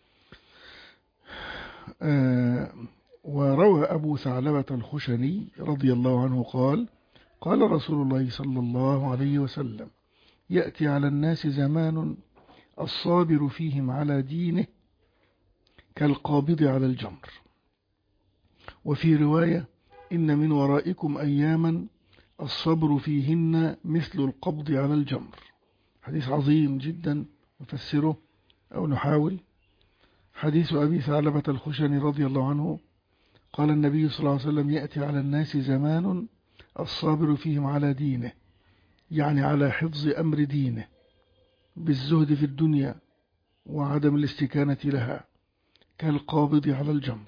وروى أبو ثعلبة الخشني رضي الله عنه قال قال رسول الله صلى الله عليه وسلم يأتي على الناس زمان الصابر فيهم على دينه كالقابض على الجمر. وفي رواية إن من ورائكم أياما الصبر فيهن مثل القبض على الجمر. حديث عظيم جدا، نفسره أو نحاول. حديث أبي ثعلبة الخشني رضي الله عنه قال النبي صلى الله عليه وسلم يأتي على الناس زمان الصابر فيهم على دينه، يعني على حفظ أمر دينه بالزهد في الدنيا وعدم الاستكانة لها، كالقابض على الجمر.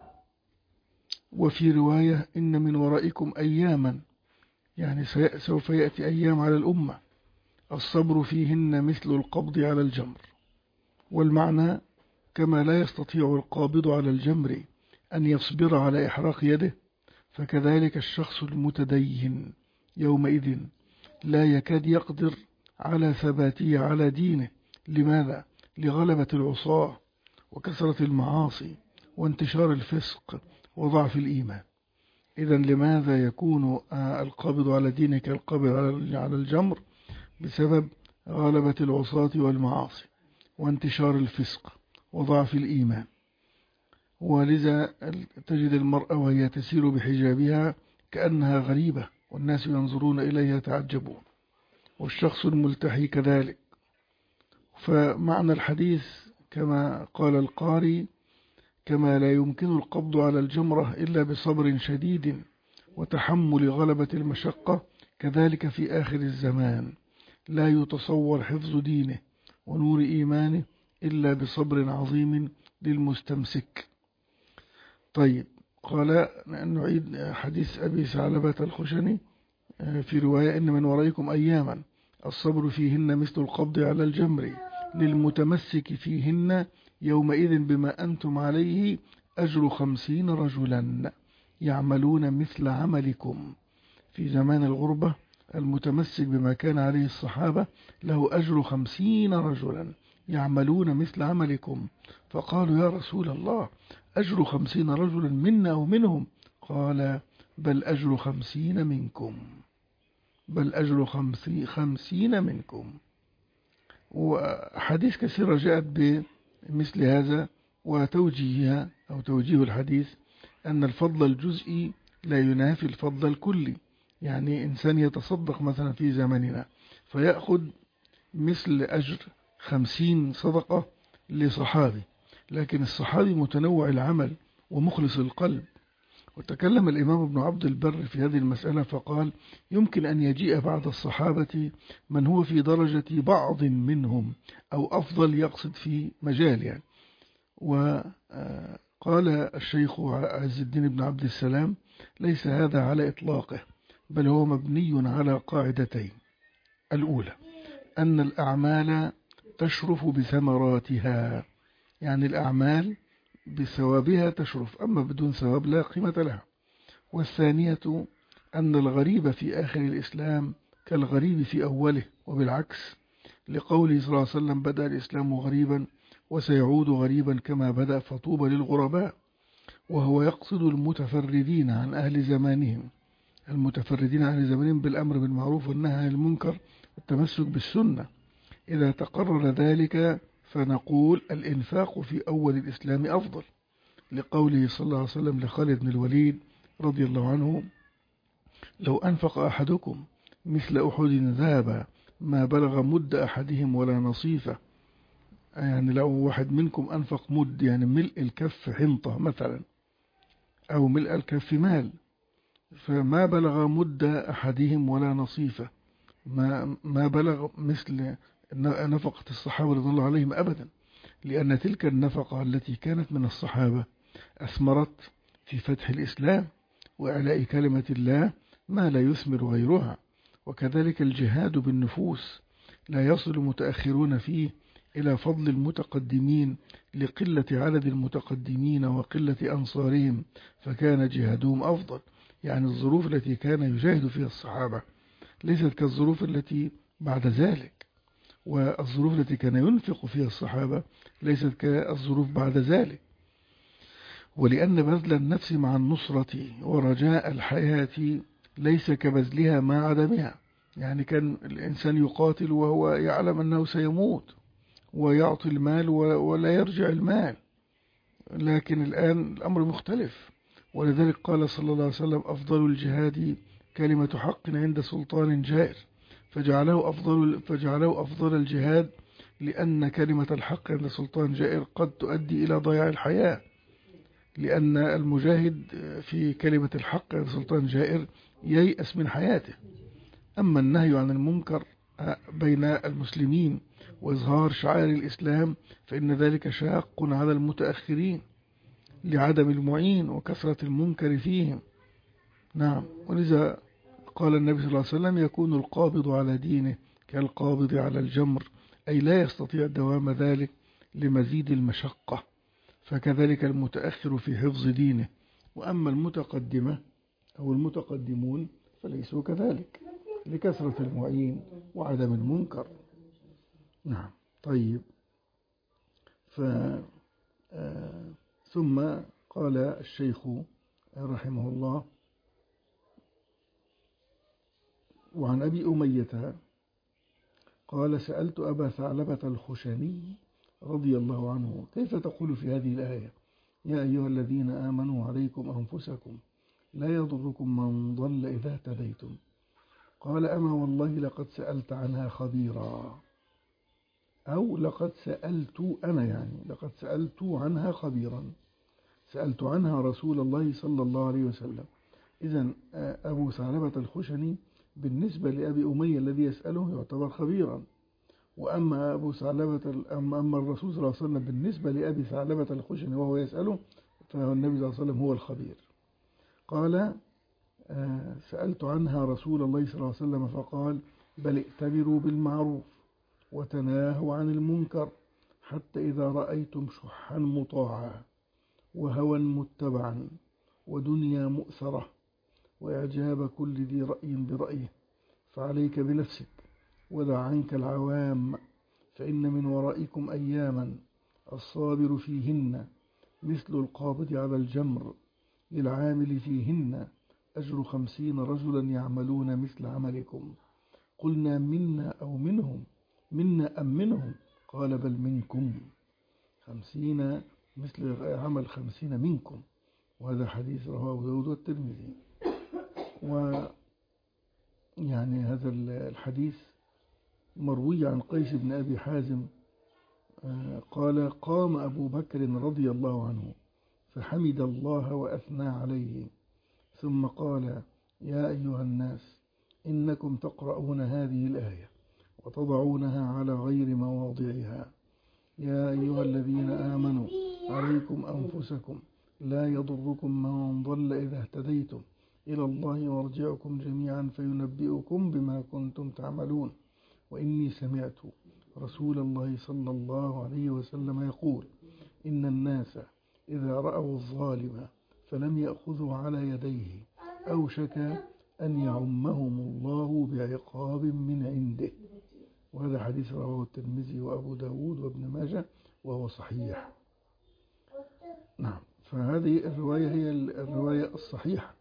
وفي رواية إن من ورائكم أياما، يعني سوف يأتي أيام على الأمة الصبر فيهن مثل القبض على الجمر. والمعنى كما لا يستطيع القابض على الجمر أن يصبر على إحراق يده، فكذلك الشخص المتدين يومئذ لا يكاد يقدر على ثباته على دينه. لماذا؟ لغلبة العصاة وكثرة المعاصي وانتشار الفسق وضعف الإيمان. إذن لماذا يكون القابض على دينه كالقابض على الجمر؟ بسبب غلبة العصاة والمعاصي وانتشار الفسق وضعف الإيمان. ولذا تجد المرأة وهي تسير بحجابها كأنها غريبة والناس ينظرون إليها يتعجبون، والشخص الملتحي كذلك. فمعنى الحديث كما قال القاري: كما لا يمكن القبض على الجمرة إلا بصبر شديد وتحمل غلبة المشقة، كذلك في آخر الزمان لا يتصور حفظ دينه ونور إيمانه إلا بصبر عظيم للمستمسك. طيب، قال نعيد حديث أبي ثعلبة الخشني في رواية: إن من ورائكم أياما الصبر فيهن مثل القبض على الجمر للمتمسك فيهن يومئذ بما أنتم عليه أجر 50 رجلا يعملون مثل عملكم. في زمان الغربة المتمسك بما كان عليه الصحابة له أجر 50 رجلا يعملون مثل عملكم. فقالوا: يا رسول الله، أجر 50 رجلا منا أو منهم؟ قال: بل أجر 50 منكم، بل أجر 50 منكم. وحديث كثيرة جاءت بمثل هذا، وتوجيهها أو توجيه الحديث أن الفضل الجزئي لا ينافي الفضل الكلي. يعني إنسان يتصدق مثلا في زماننا فيأخذ مثل أجر 50 صدقة لصحابي، لكن الصحابي متنوع العمل ومخلص القلب. وتكلم الإمام ابن عبد البر في هذه المسألة فقال: يمكن أن يجيء بعد الصحابة من هو في درجة بعض منهم أو أفضل، يقصد في مجال يعني. وقال الشيخ عز الدين بن عبد السلام: ليس هذا على إطلاقه، بل هو مبني على قاعدتين: الأولى أن الأعمال تشرف بثمراتها، يعني الأعمال بثوابها تشرف، أما بدون ثواب لا قيمة لها. والثانية أن الغريب في آخر الإسلام كالغريب في أوله، وبالعكس، لقوله صلى الله عليه وسلم: بدأ الإسلام غريبا وسيعود غريبا كما بدأ فطوبى للغرباء. وهو يقصد المتفردين عن أهل زمانهم، المتفردين عن زمانهم بالأمر بالمعروف والنهي عن المنكر والتمسك بالسنة. إذا تقرر ذلك فنقول الإنفاق في أول الإسلام أفضل، لقوله صلى الله عليه وسلم لخالد بن الوليد رضي الله عنه: لو أنفق أحدكم مثل أحد ذهب ما بلغ مد أحدهم ولا نصيفه. يعني لو واحد منكم أنفق مد، يعني ملء الكف حنطة مثلا، أو ملء الكف مال، فما بلغ مد أحدهم ولا نصيفه، ما بلغ مثل نفقة الصحابة رضي الله عليهم أبدا، لأن تلك النفقة التي كانت من الصحابة أثمرت في فتح الإسلام وإعلاء كلمة الله ما لا يثمر غيرها. وكذلك الجهاد بالنفوس لا يصل متأخرون فيه إلى فضل المتقدمين لقلة عدد المتقدمين وقلة أنصارهم، فكان جهادهم أفضل. يعني الظروف التي كان يجاهد فيها الصحابة ليست كالظروف التي بعد ذلك، والظروف التي كان ينفق فيها الصحابة ليست كالظروف بعد ذلك. ولأن بذل النفس مع النصرة ورجاء الحياة ليس كبذلها مع عدمها. يعني كان الإنسان يقاتل وهو يعلم أنه سيموت ويعطي المال ولا يرجع المال، لكن الآن الأمر مختلف. ولذلك قال صلى الله عليه وسلم: أفضل الجهاد كلمة حق عند سلطان جائر، فجعله أفضل الجهاد لأن كلمة الحق عند سلطان جائر قد تؤدي إلى ضياع الحياة، لأن المجاهد في كلمة الحق عند سلطان جائر ييأس من حياته. أما النهي عن المنكر بين المسلمين وإظهار شعائر الإسلام فإن ذلك شاق على المتأخرين لعدم المعين وكثرة المنكر فيهم. نعم، ولذا قال النبي صلى الله عليه وسلم: يكون القابض على دينه كالقابض على الجمر، أي لا يستطيع دوام ذلك لمزيد المشقة. فكذلك المتأخر في حفظ دينه، وأما المتقدمة أو المتقدمون فليسوا كذلك. لكثرة المعين وعدم المنكر. نعم. طيب. ثم قال الشيخ رحمه الله: وعن أبي أمية قال: سألت أبا ثعلبة الخشني رضي الله عنه: كيف تقول في هذه الآية: يا أيها الذين آمنوا عليكم أنفسكم لا يضركم من ضل إذا اهتديتم؟ قال: أما والله لقد سألت عنها خبيرا، أو لقد سألت عنها خبيرا، سألت عنها رسول الله صلى الله عليه وسلم. إذن أبو ثعلبة الخشني بالنسبة لأبي أمية الذي يسأله يعتبر خبيرا، وأما أما الرسول صلى الله عليه وسلم بالنسبة لأبي ثعلبة الخشني وهو يسأله فالنبي صلى الله عليه وسلم هو الخبير. قال: سألت عنها رسول الله صلى الله عليه وسلم فقال: بل ائتمروا بالمعروف وتناهوا عن المنكر حتى إذا رأيتم شحا مطاعا وهوى متبعا ودنيا مؤثرة وإعجاب كل ذي رأي برأيه فعليك بنفسك ودع عنك العوام، فإن من ورائكم أياما الصابر فيهن مثل القابض على الجمر، للعامل فيهن أجر 50 رجلا يعملون مثل عملكم. قلنا: منا أو منهم؟ منا أم منهم؟ قال: بل منكم، 50 مثل عمل 50 منكم. وهذا حديث رواه أبو داود والترمذي. ويعني هذا الحديث مروي عن قيس بن أبي حازم قال: قام أبو بكر رضي الله عنه فحمد الله وأثنى عليه، ثم قال: يا أيها الناس، إنكم تقرؤون هذه الآية وتضعونها على غير مواضعها. يا أيها الذين آمنوا عليكم أنفسكم لا يضركم من ضل إذا اهتديتم إلى الله مرجعكم جميعا فينبئكم بما كنتم تعملون. وإني سمعت رسول الله صلى الله عليه وسلم يقول: إن الناس إذا رأوا الظالم فلم يأخذوا على يديه أوشك أن يعمهم الله بعقاب من عنده. وهذا حديث رواه الترمذي وأبو داود وابن ماجه وهو صحيح. نعم. فهذه الرواية هي الرواية الصحيحة،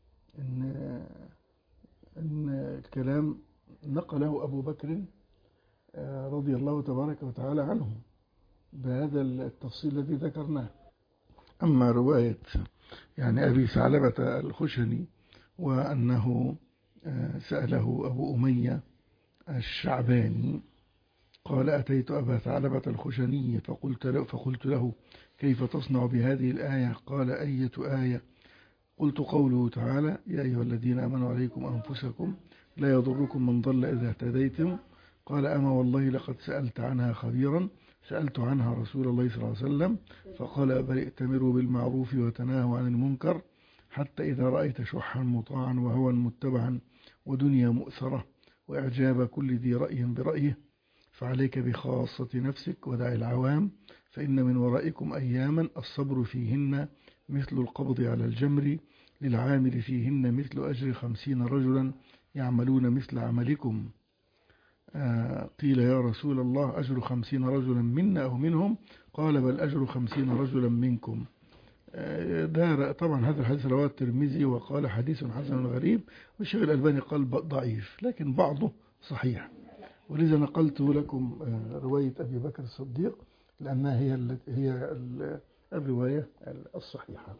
إن الكلام نقله أبو بكر رضي الله تبارك وتعالى عنه بهذا التفصيل الذي ذكرناه. أما رواية يعني أبي ثعلبة الخشني وأنه سأله أبو أمية الشعباني قال: أتيت أبا ثعلبة الخشني فقلت له: كيف تصنع بهذه الآية؟ قال: أية آية؟ قلت: قوله تعالى: يا أيها الذين آمنوا عليكم أنفسكم لا يضركم من ضل إذا اهتديتم. قال: أما والله لقد سألت عنها خبيرا، سألت عنها رسول الله صلى الله عليه وسلم فقال: بل ائتمروا بالمعروف وتناهوا عن المنكر حتى إذا رأيت شحا مطاعا وهوى متبعا ودنيا مؤثرة وإعجاب كل ذي رأي برأيه فعليك بخاصة نفسك ودع العوام، فإن من ورائكم أياما الصبر فيهن مثل القبض على الجمر، للعامل فيهن مثل أجر 50 رجلا يعملون مثل عملكم. قيل: يا رسول الله، أجر 50 رجلا منا أو منهم؟ قال: بل أجر 50 رجلا منكم. طبعا هذا الحديث رواه الترمذي وقال: حديث حسن غريب، والشيخ الألباني قال ضعيف، لكن بعضه صحيح. ولذا نقلت لكم رواية أبي بكر الصديق لأنها هي الرواية الصحيحة.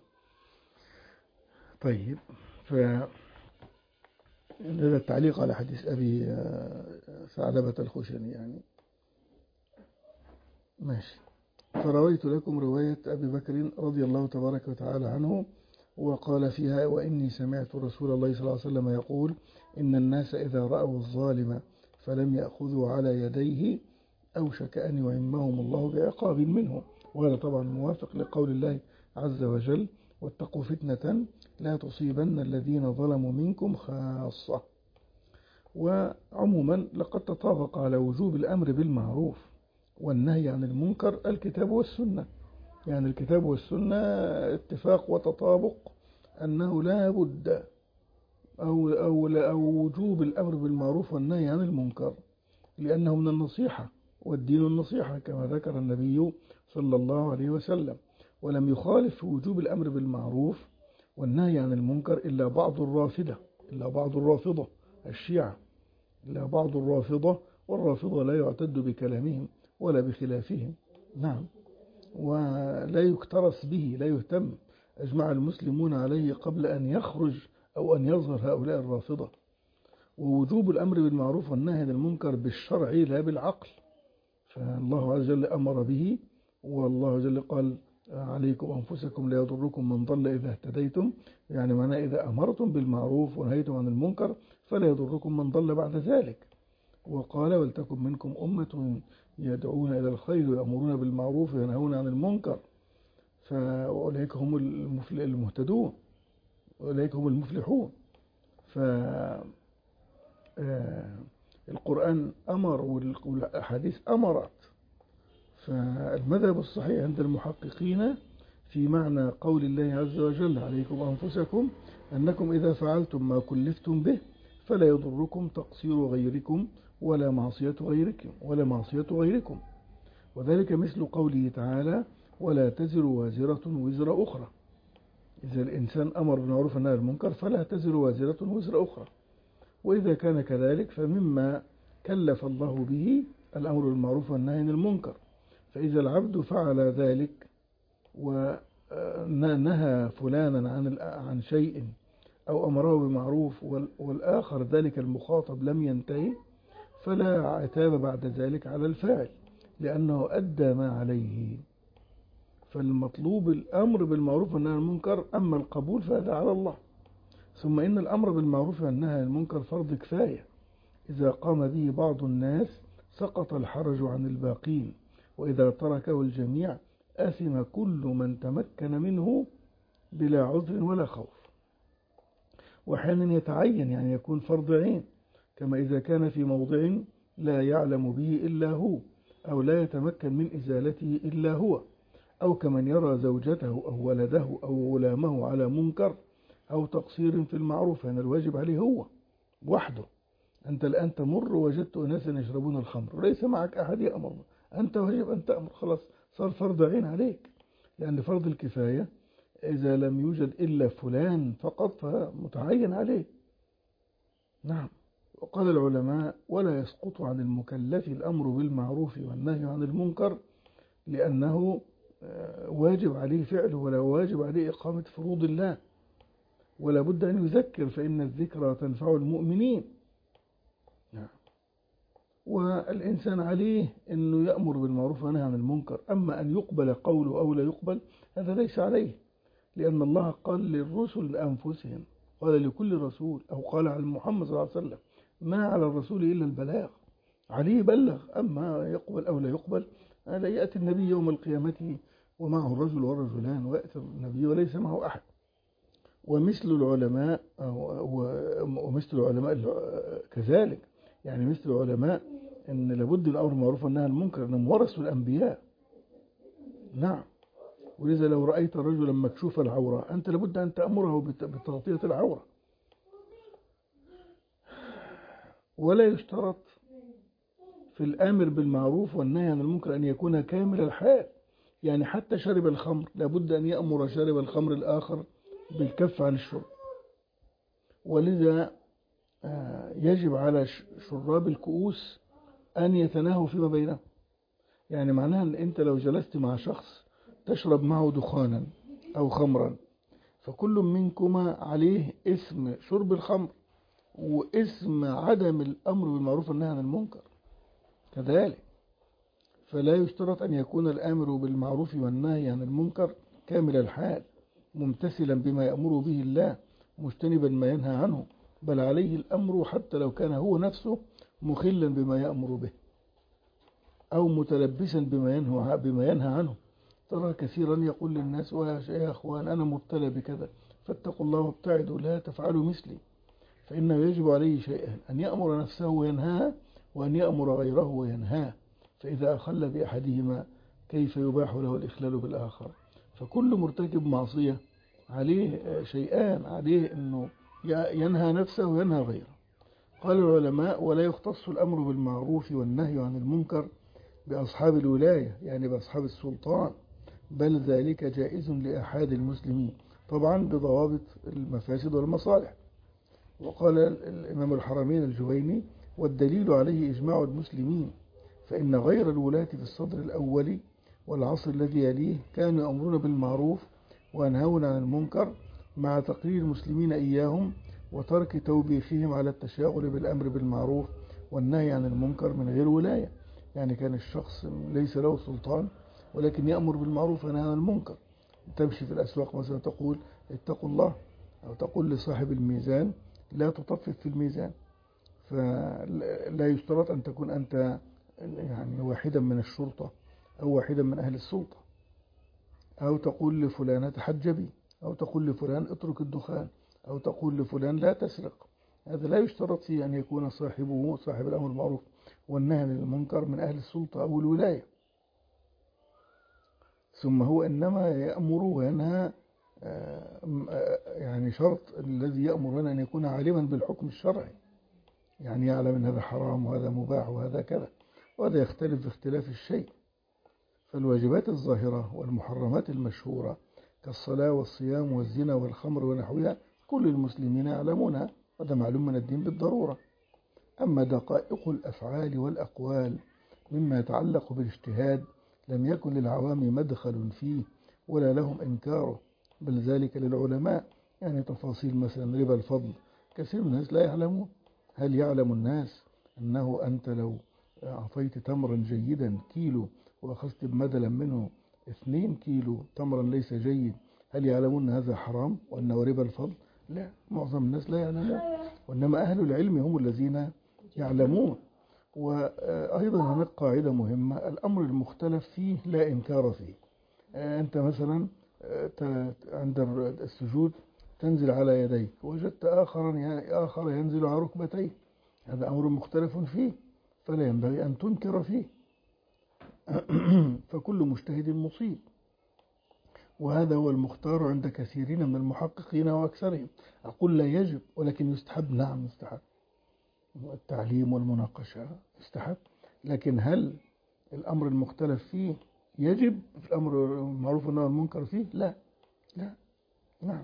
طيب. هذا التعليق على حديث أبي ثعلبة الخشني يعني ماشي. فرويت لكم رواية أبي بكر رضي الله تبارك وتعالى عنه وقال فيها: وإني سمعت رسول الله صلى الله عليه وسلم يقول: إن الناس إذا رأوا الظالم فلم يأخذوا على يديه أوشك أن يعمهم الله بعقاب منه. وهذا طبعا موافق لقول الله عز وجل: واتقوا فتنة لا تصيبن الذين ظلموا منكم خاصة. وعموما لقد تطابق على وجوب الأمر بالمعروف والنهي عن المنكر الكتاب والسنة. يعني الكتاب والسنة اتفاق وتطابق أنه لا بد أو وجوب الأمر بالمعروف والنهي عن المنكر، لأنه من النصيحة، والدين النصيحة كما ذكر النبي صلى الله عليه وسلم. ولم يخالف في وجوب الأمر بالمعروف والنهي عن المنكر إلا بعض الرافضة الشيعة، إلا بعض الرافضة، والرافضة لا يعتد بكلامهم ولا بخلافهم. نعم، ولا يكترث به، لا يهتم. أجمع المسلمون عليه قبل أن يخرج أو أن يظهر هؤلاء الرافضة. ووجوب الأمر بالمعروف والنهي عن المنكر بالشرع لا بالعقل، فالله عز وجل أمر به، والله عز وجل قال عليكم أنفسكم لا يضركم من ضل إذا اهتديتم، يعني معناه إذا أمرتم بالمعروف ونهيتم عن المنكر فلا يضركم من ضل بعد ذلك. وقال ولتكن منكم أمة يدعون إلى الخير ويأمرون بالمعروف وينهون عن المنكر، فأولئك هم المهتدون، أولئك هم المفلحون. فالقرآن أمر والأحاديث أمرت. فالمذهب الصحيح عند المحققين في معنى قول الله عز وجل عليكم أنفسكم أنكم إذا فعلتم ما كلفتم به فلا يضركم تقصير غيركم ولا معصية غيركم، وذلك مثل قوله تعالى ولا تزر وازرة وزر أخرى. إذا الإنسان أمر بالمعروف والنهي عن المنكر فلا تزر وازرة وزر أخرى. وإذا كان كذلك فمما كلف الله به الأمر بالمعروف والنهي عن المنكر. فإذا العبد فعل ذلك ونهى فلانا عن شيء أو أمره بمعروف والآخر ذلك المخاطب لم ينتهي، فلا عتاب بعد ذلك على الفاعل لأنه أدى ما عليه. فالمطلوب الأمر بالمعروف والنهي عن المنكر، أما القبول فهذا على الله. ثم إن الأمر بالمعروف والنهي عن المنكر فرض كفاية، إذا قام به بعض الناس سقط الحرج عن الباقين، وإذا تركه الجميع أثم كل من تمكن منه بلا عذر ولا خوف. وأحيانا يتعين، يعني يكون فرض عين، كما إذا كان في موضع لا يعلم به إلا هو أو لا يتمكن من إزالته إلا هو، أو كمن يرى زوجته أو ولده أو غلامه على منكر أو تقصير في المعروف، فإن الواجب عليه هو وحده. أنت الآن تمر وجدت أناسا يشربون الخمر وليس معك أحد يأمر، أنت واجب أن تأمر، خلاص صار فرض عين عليك. لأن فرض الكفاية إذا لم يوجد إلا فلان فقط فمتعين عليه. نعم. وقال العلماء ولا يسقط عن المكلف الأمر بالمعروف والنهي عن المنكر، لأنه واجب عليه فعله ولا واجب عليه إقامة فروض الله، ولا بد أن يذكر فإن الذكرى تنفع المؤمنين. نعم. والإنسان عليه أنه يأمر بالمعروف والنهي عن المنكر، أما أن يقبل قوله أو لا يقبل هذا ليس عليه، لأن الله قال للرسل أنفسهم، قال لكل رسول، أو قال على محمد صلى الله عليه وسلم ما على الرسول إلا البلاغ، عليه يبلغ، أما يقبل أو لا يقبل هذا يأتي النبي يوم القيامة ومعه الرجل والرجلان، ويأتي النبي وليس معه أحد. ومثل العلماء كذلك، يعني مثل العلماء أن لابد الأمر بالمعروف والنهي عن المنكر، أنهم ورثوا الأنبياء. نعم. ولذا لو رأيت رجلا مكشوف العورة أنت لابد أن تأمره بتغطية العورة. ولا يشترط في الآمر بالمعروف والنهي عن المنكر أن يكون كامل الحال، يعني حتى شرب الخمر لابد أن يأمر شارب الخمر الآخر بالكف عن الشرب. ولذا يجب على شراب الكؤوس أن يتناهوا فيما بينهم، يعني معناها أن أنت لو جلست مع شخص تشرب معه دخانا أو خمرا فكل منكما عليه اسم شرب الخمر واسم عدم الأمر بالمعروف والنهي عن المنكر كذلك. فلا يشترط أن يكون الآمر بالمعروف والنهي عن المنكر كامل الحال ممتثلا بما يأمر به الله مجتنبا ما ينهى عنه، بل عليه الأمر حتى لو كان هو نفسه مخلا بما يأمر به أو متلبسا بما ينهى عنه. ترى كثيرا يقول للناس يا أخوان أنا مبتلى بكذا فاتقوا الله وابتعدوا لا تفعلوا مثلي، فإنه يجب عليه شيئا: أن يأمر نفسه وينهاه، وأن يأمر غيره وينهاه. فإذا أخل بأحدهما كيف يباح له الإخلال بالآخر؟ فكل مرتكب معصية عليه شيئان: عليه أنه ينهى نفسه وينهى غيره. قال العلماء: ولا يختص الأمر بالمعروف والنهي عن المنكر بأصحاب الولاية، يعني بأصحاب السلطان، بل ذلك جائز لأحد المسلمين، طبعا بضوابط المفاسد والمصالح. وقال الإمام الحرمين الجويني: والدليل عليه إجماع المسلمين، فإن غير الولاة في الصدر الأول والعصر الذي يليه كانوا يأمرون بالمعروف وينهون عن المنكر مع تقرير المسلمين إياهم وترك توبيخهم على التشاغل بالأمر بالمعروف والنهي عن المنكر من غير ولاية. يعني كان الشخص ليس له سلطان ولكن يأمر بالمعروف وينهى عن المنكر. تمشي في الأسواق مثلا تقول: اتقوا الله، أو تقول لصاحب الميزان: لا تطفف في الميزان. فلا يشترط أن تكون أنت يعني واحدا من الشرطة أو واحدا من أهل السلطة، أو تقول لفلان تحجبي، أو تقول لفلان اترك الدخان، أو تقول لفلان لا تسرق. هذا لا يشترط فيه أن يكون صاحبه صاحب الأمر بالمعروف والنهي عن المنكر من أهل السلطة أو الولاية. ثم هو إنما يأمر وينهى، يعني شرط الذي يأمر هنا أن يكون عالما بالحكم الشرعي، يعني يعلم أن هذا حرام وهذا مباح وهذا كذا، وهذا يختلف باختلاف الشيء. فالواجبات الظاهرة والمحرمات المشهورة كالصلاة والصيام والزنا والخمر ونحوها كل المسلمين يعلمونها، هذا معلوم من الدين بالضرورة. أما دقائق الأفعال والأقوال مما يتعلق بالاجتهاد لم يكن للعوام مدخل فيه ولا لهم إنكاره، بل ذلك للعلماء. يعني تفاصيل مثلا ربا الفضل كثير من الناس لا يعلمون. هل يعلم الناس أنه أنت لو أعطيت تمرا جيدا كيلو وأخذت بمدلا منه 2 كيلو تمرا ليس جيد، هل يعلمون أن هذا حرام وأنه ربا الفضل؟ لا، معظم الناس لا يعلمون، وإنما أهل العلم هم الذين يعلمون. وأيضا هناك قاعدة مهمة: الأمر المختلف فيه لا إنكار فيه. أنت مثلا عند السجود تنزل على يديك، وجدت آخر ينزل على ركبتيه، هذا أمر مختلف فيه فلا ينبغي أن تنكر فيه. فكل مجتهد مصيب، وهذا هو المختار عند كثيرين من المحققين وأكثرهم. أقول لا يجب، ولكن يستحب، نعم يستحب، التعليم والمناقشة يستحب. لكن هل الأمر المختلف فيه يجب في الأمر المعروف والنهي عن المنكر فيه؟ لا، لا، نعم.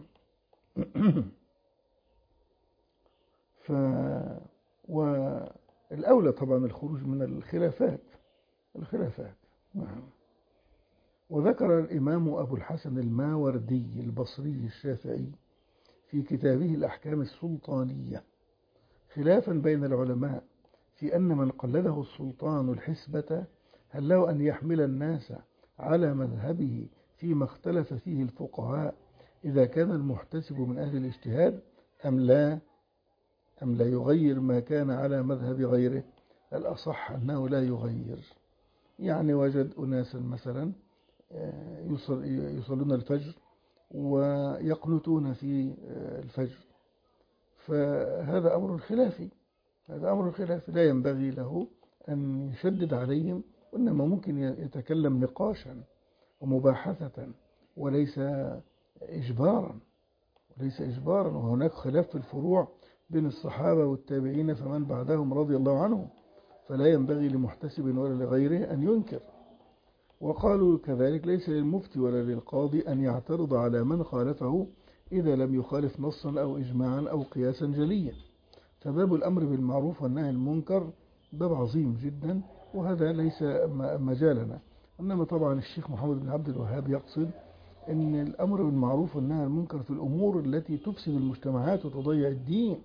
والأولى طبعا الخروج من الخلافات. نعم. وذكر الإمام أبو الحسن الماوردي البصري الشافعي في كتابه الأحكام السلطانية خلافا بين العلماء في أن من قلده السلطان الحسبة هل له أن يحمل الناس على مذهبه فيما اختلف فيه الفقهاء إذا كان المحتسب من أهل الاجتهاد أم لا يغير ما كان على مذهب غيره؟ الأصح أنه لا يغير. يعني وجد أناسا مثلا يصلون الفجر ويقنتون في الفجر، فهذا أمر خلافي، لا ينبغي له أن يشدد عليهم، وإنما ممكن يتكلم نقاشا ومباحثة وليس إجبارا. وهناك خلاف في الفروع بين الصحابة والتابعين فمن بعدهم رضي الله عنهم، فلا ينبغي لمحتسب ولا لغيره أن ينكر. وقالوا كذلك ليس للمفتي ولا للقاضي أن يعترض على من خالفه إذا لم يخالف نصا أو إجماعا أو قياسا جليا. فباب الأمر بالمعروف والنهي عن المنكر باب عظيم جدا، وهذا ليس مجالنا. إنما طبعا الشيخ محمد بن عبد الوهاب يقصد أن الأمر بالمعروف والنهي عن المنكر في الأمور التي تفسد المجتمعات وتضيع الدين.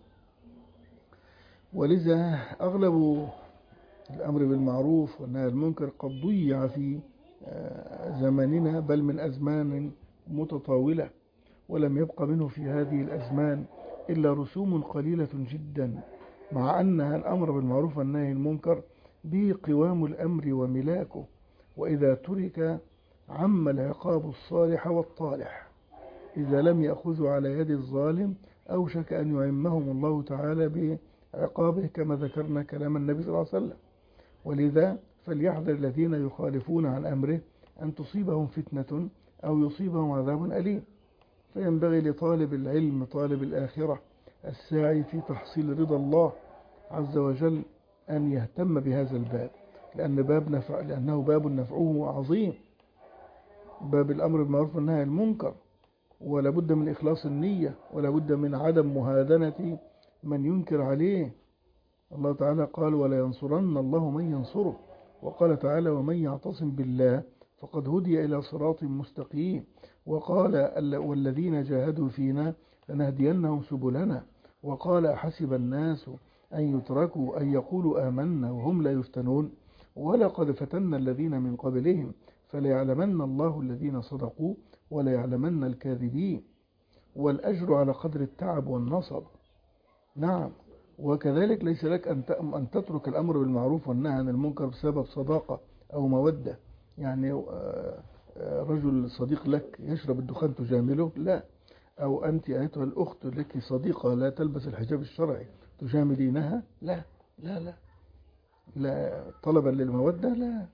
ولذا أغلب الأمر بالمعروف والنهي عن المنكر قد ضيع في زماننا، بل من أزمان متطاولة، ولم يبق منه في هذه الأزمان إلا رسوم قليلة جدا، مع أنها الأمر بالمعروف والنهي عن المنكر به قوام الأمر وملاكه، وإذا ترك عم العقاب الصالح والطالح. إذا لم يأخذوا على يد الظالم أوشك أن يعمهم الله تعالى بعقابه، كما ذكرنا كلام النبي صلى الله عليه وسلم. ولذا فليحذر الذين يخالفون عن أمره أن تصيبهم فتنة أو يصيبهم عذاب أليم. فينبغي لطالب العلم طالب الآخرة الساعي في تحصيل رضا الله عز وجل أن يهتم بهذا الباب، لأنه باب نفعه عظيم، باب الأمر بالمعروف والنهي عن المنكر، ولا بد من إخلاص النية، ولا بد من عدم مهادنة من ينكر عليه. الله تعالى قال: ولا ينصرن الله من ينصره. وقال تعالى: ومن يعتصم بالله فقد هدي إلى صراط مستقيم. وقال: والذين جاهدوا فينا لنهدينهم سبلنا. وقال: أحسب الناس أن يتركوا أن يقولوا آمنا وهم لا يفتنون ولقد فتنا الذين من قبلهم فليعلمن الله الذين صدقوا وليعلمن الكاذبين. والأجر على قدر التعب والنصب. نعم. وكذلك ليس لك أن تترك الأمر بالمعروف والنهي عن المنكر بسبب صداقة أو مودة، يعني رجل صديق لك يشرب الدخان تجامله، لا. أو أنت أيتها الأخت لك صديقة لا تلبس الحجاب الشرعي تجاملينها، لا لا لا لا، طلبا للمودة، لا.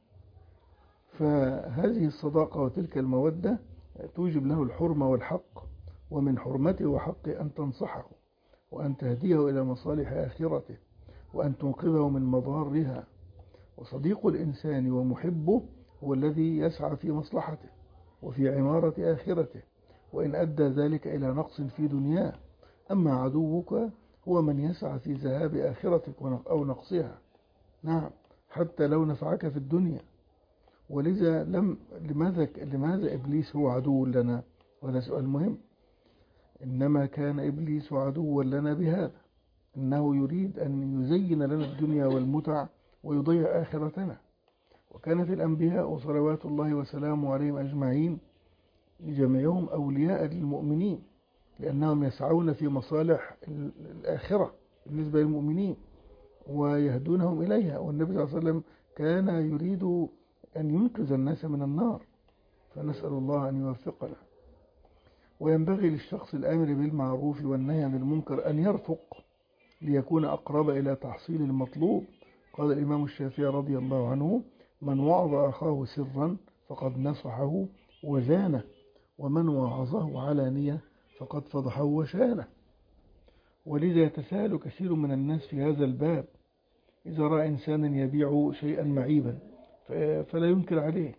فهذه الصداقة وتلك المودة توجب له الحرمة والحق، ومن حرمته وحقه أن تنصحه وأن تهديه إلى مصالح آخرته وأن تنقذه من مضارها. وصديق الإنسان ومحبه هو الذي يسعى في مصلحته وفي عمارة آخرته، وإن أدى ذلك إلى نقص في دنياه. أما عدوك هو من يسعى في ذهاب آخرتك أو نقصها، نعم، حتى لو نفعك في الدنيا. ولذا لماذا إبليس هو عدو لنا؟ وهذا سؤال مهم. إنما كان إبليس عدوا لنا بهذا، إنه يريد أن يزين لنا الدنيا والمتع ويضيع آخرتنا. وكانت الأنبياء صلوات الله وسلامه عليهم أجمعين جميعهم أولياء للمؤمنين، لأنهم يسعون في مصالح الآخرة بالنسبة للمؤمنين ويهدونهم إليها. والنبي صلى الله عليه وسلم كان يريد أن ينقذ الناس من النار، فنسأل الله أن يوفقنا. وينبغي للشخص الآمر بالمعروف والنهي عن المنكر أن يرفق ليكون أقرب إلى تحصيل المطلوب. قال الإمام الشافعي رضي الله عنه: من وعظ أخاه سرا فقد نصحه وزانه، ومن وعظه علانية فقد فضحه وشانه. ولذا يتساهل كثير من الناس في هذا الباب، إذا رأى إنسانا يبيع شيئا معيبا فلا ينكر عليه،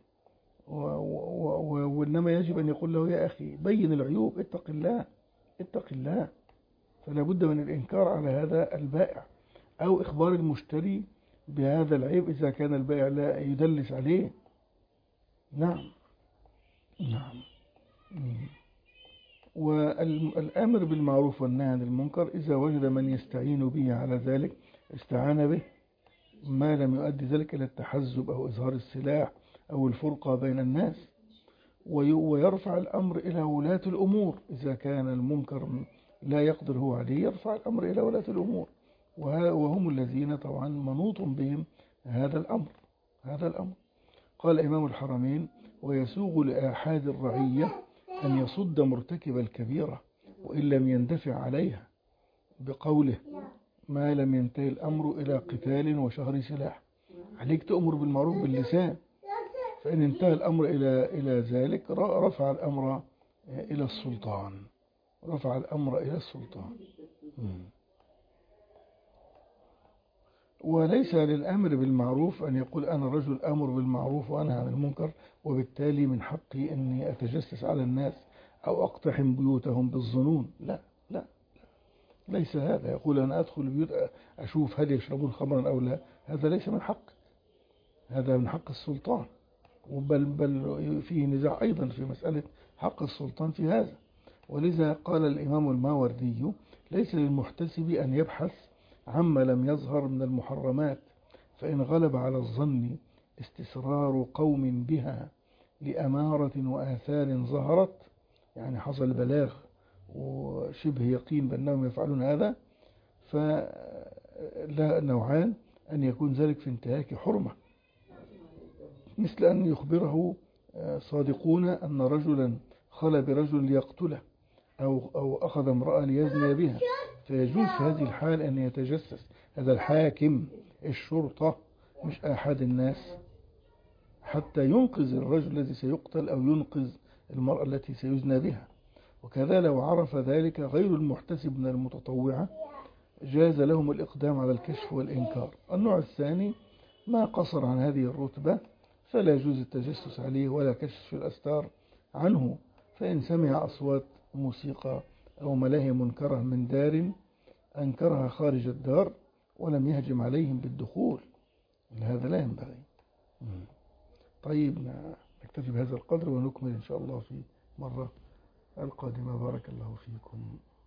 وإنما يجب أن يقول له: يا أخي بين العيوب، اتق الله اتق الله. فلا بد من الإنكار على هذا البائع، أو إخبار المشتري بهذا العيب إذا كان البائع لا يدلس عليه. نعم نعم. والآمر بالمعروف والنهي عن المنكر إذا وجد من يستعين به على ذلك استعان به، ما لم يؤدي ذلك إلى التحزب أو إظهار السلاح أو الفرقة بين الناس. ويرفع الأمر إلى ولاة الأمور، إذا كان المنكر لا يقدر هو عليه يرفع الأمر إلى ولاة الأمور، وهم الذين طبعا منوط بهم هذا الأمر. قال إمام الحرمين: ويسوغ لآحاد الرعية أن يصد مرتكب الكبيرة وإن لم يندفع عليها، بقوله: ما لم ينتهي الأمر إلى قتال وشهر سلاح. عليك تأمر بالمعروف باللسان، فإن انتهى الأمر إلى ذلك رفع الأمر إلى السلطان. وليس للأمر بالمعروف أن يقول: أنا رجل أمر بالمعروف وأنهى عن المنكر، وبالتالي من حقي أني أتجسس على الناس أو أقتحم بيوتهم بالظنون. لا لا، ليس هذا. يقول: أنا أدخل البيوت أشوف هل يشربون خمرا أو لا، هذا ليس من حق، هذا من حق السلطان. بل فيه نزاع أيضا في مسألة حق السلطان في هذا. ولذا قال الإمام الماوردي: ليس للمحتسب أن يبحث عما لم يظهر من المحرمات، فإن غلب على الظن استسرار قوم بها لأمارة وآثار ظهرت، يعني حصل بلاغ وشبه يقين بأنهم يفعلون هذا، فلا نوعان: أن يكون ذلك في انتهاك حرمة، مثل أن يخبره صادقون أن رجلا خلى برجل ليقتله أو أخذ امرأة ليزني بها، فيجوز في هذه الحال أن يتجسس هذا الحاكم، الشرطة، مش أحد الناس، حتى ينقذ الرجل الذي سيقتل أو ينقذ المرأة التي سيزنى بها. وكذا لو عرف ذلك غير المحتسب من المتطوعة جاز لهم الإقدام على الكشف والإنكار. النوع الثاني ما قصر عن هذه الرتبة فلا يجوز التجسس عليه ولا كشف الأستار عنه، فإن سمع أصوات موسيقى أو ملاهي منكرة من دار أنكرها خارج الدار ولم يهجم عليهم بالدخول، هذا لا ينبغي. طيب نكتفي بهذا القدر ونكمل إن شاء الله في مرة القادمة. بارك الله فيكم.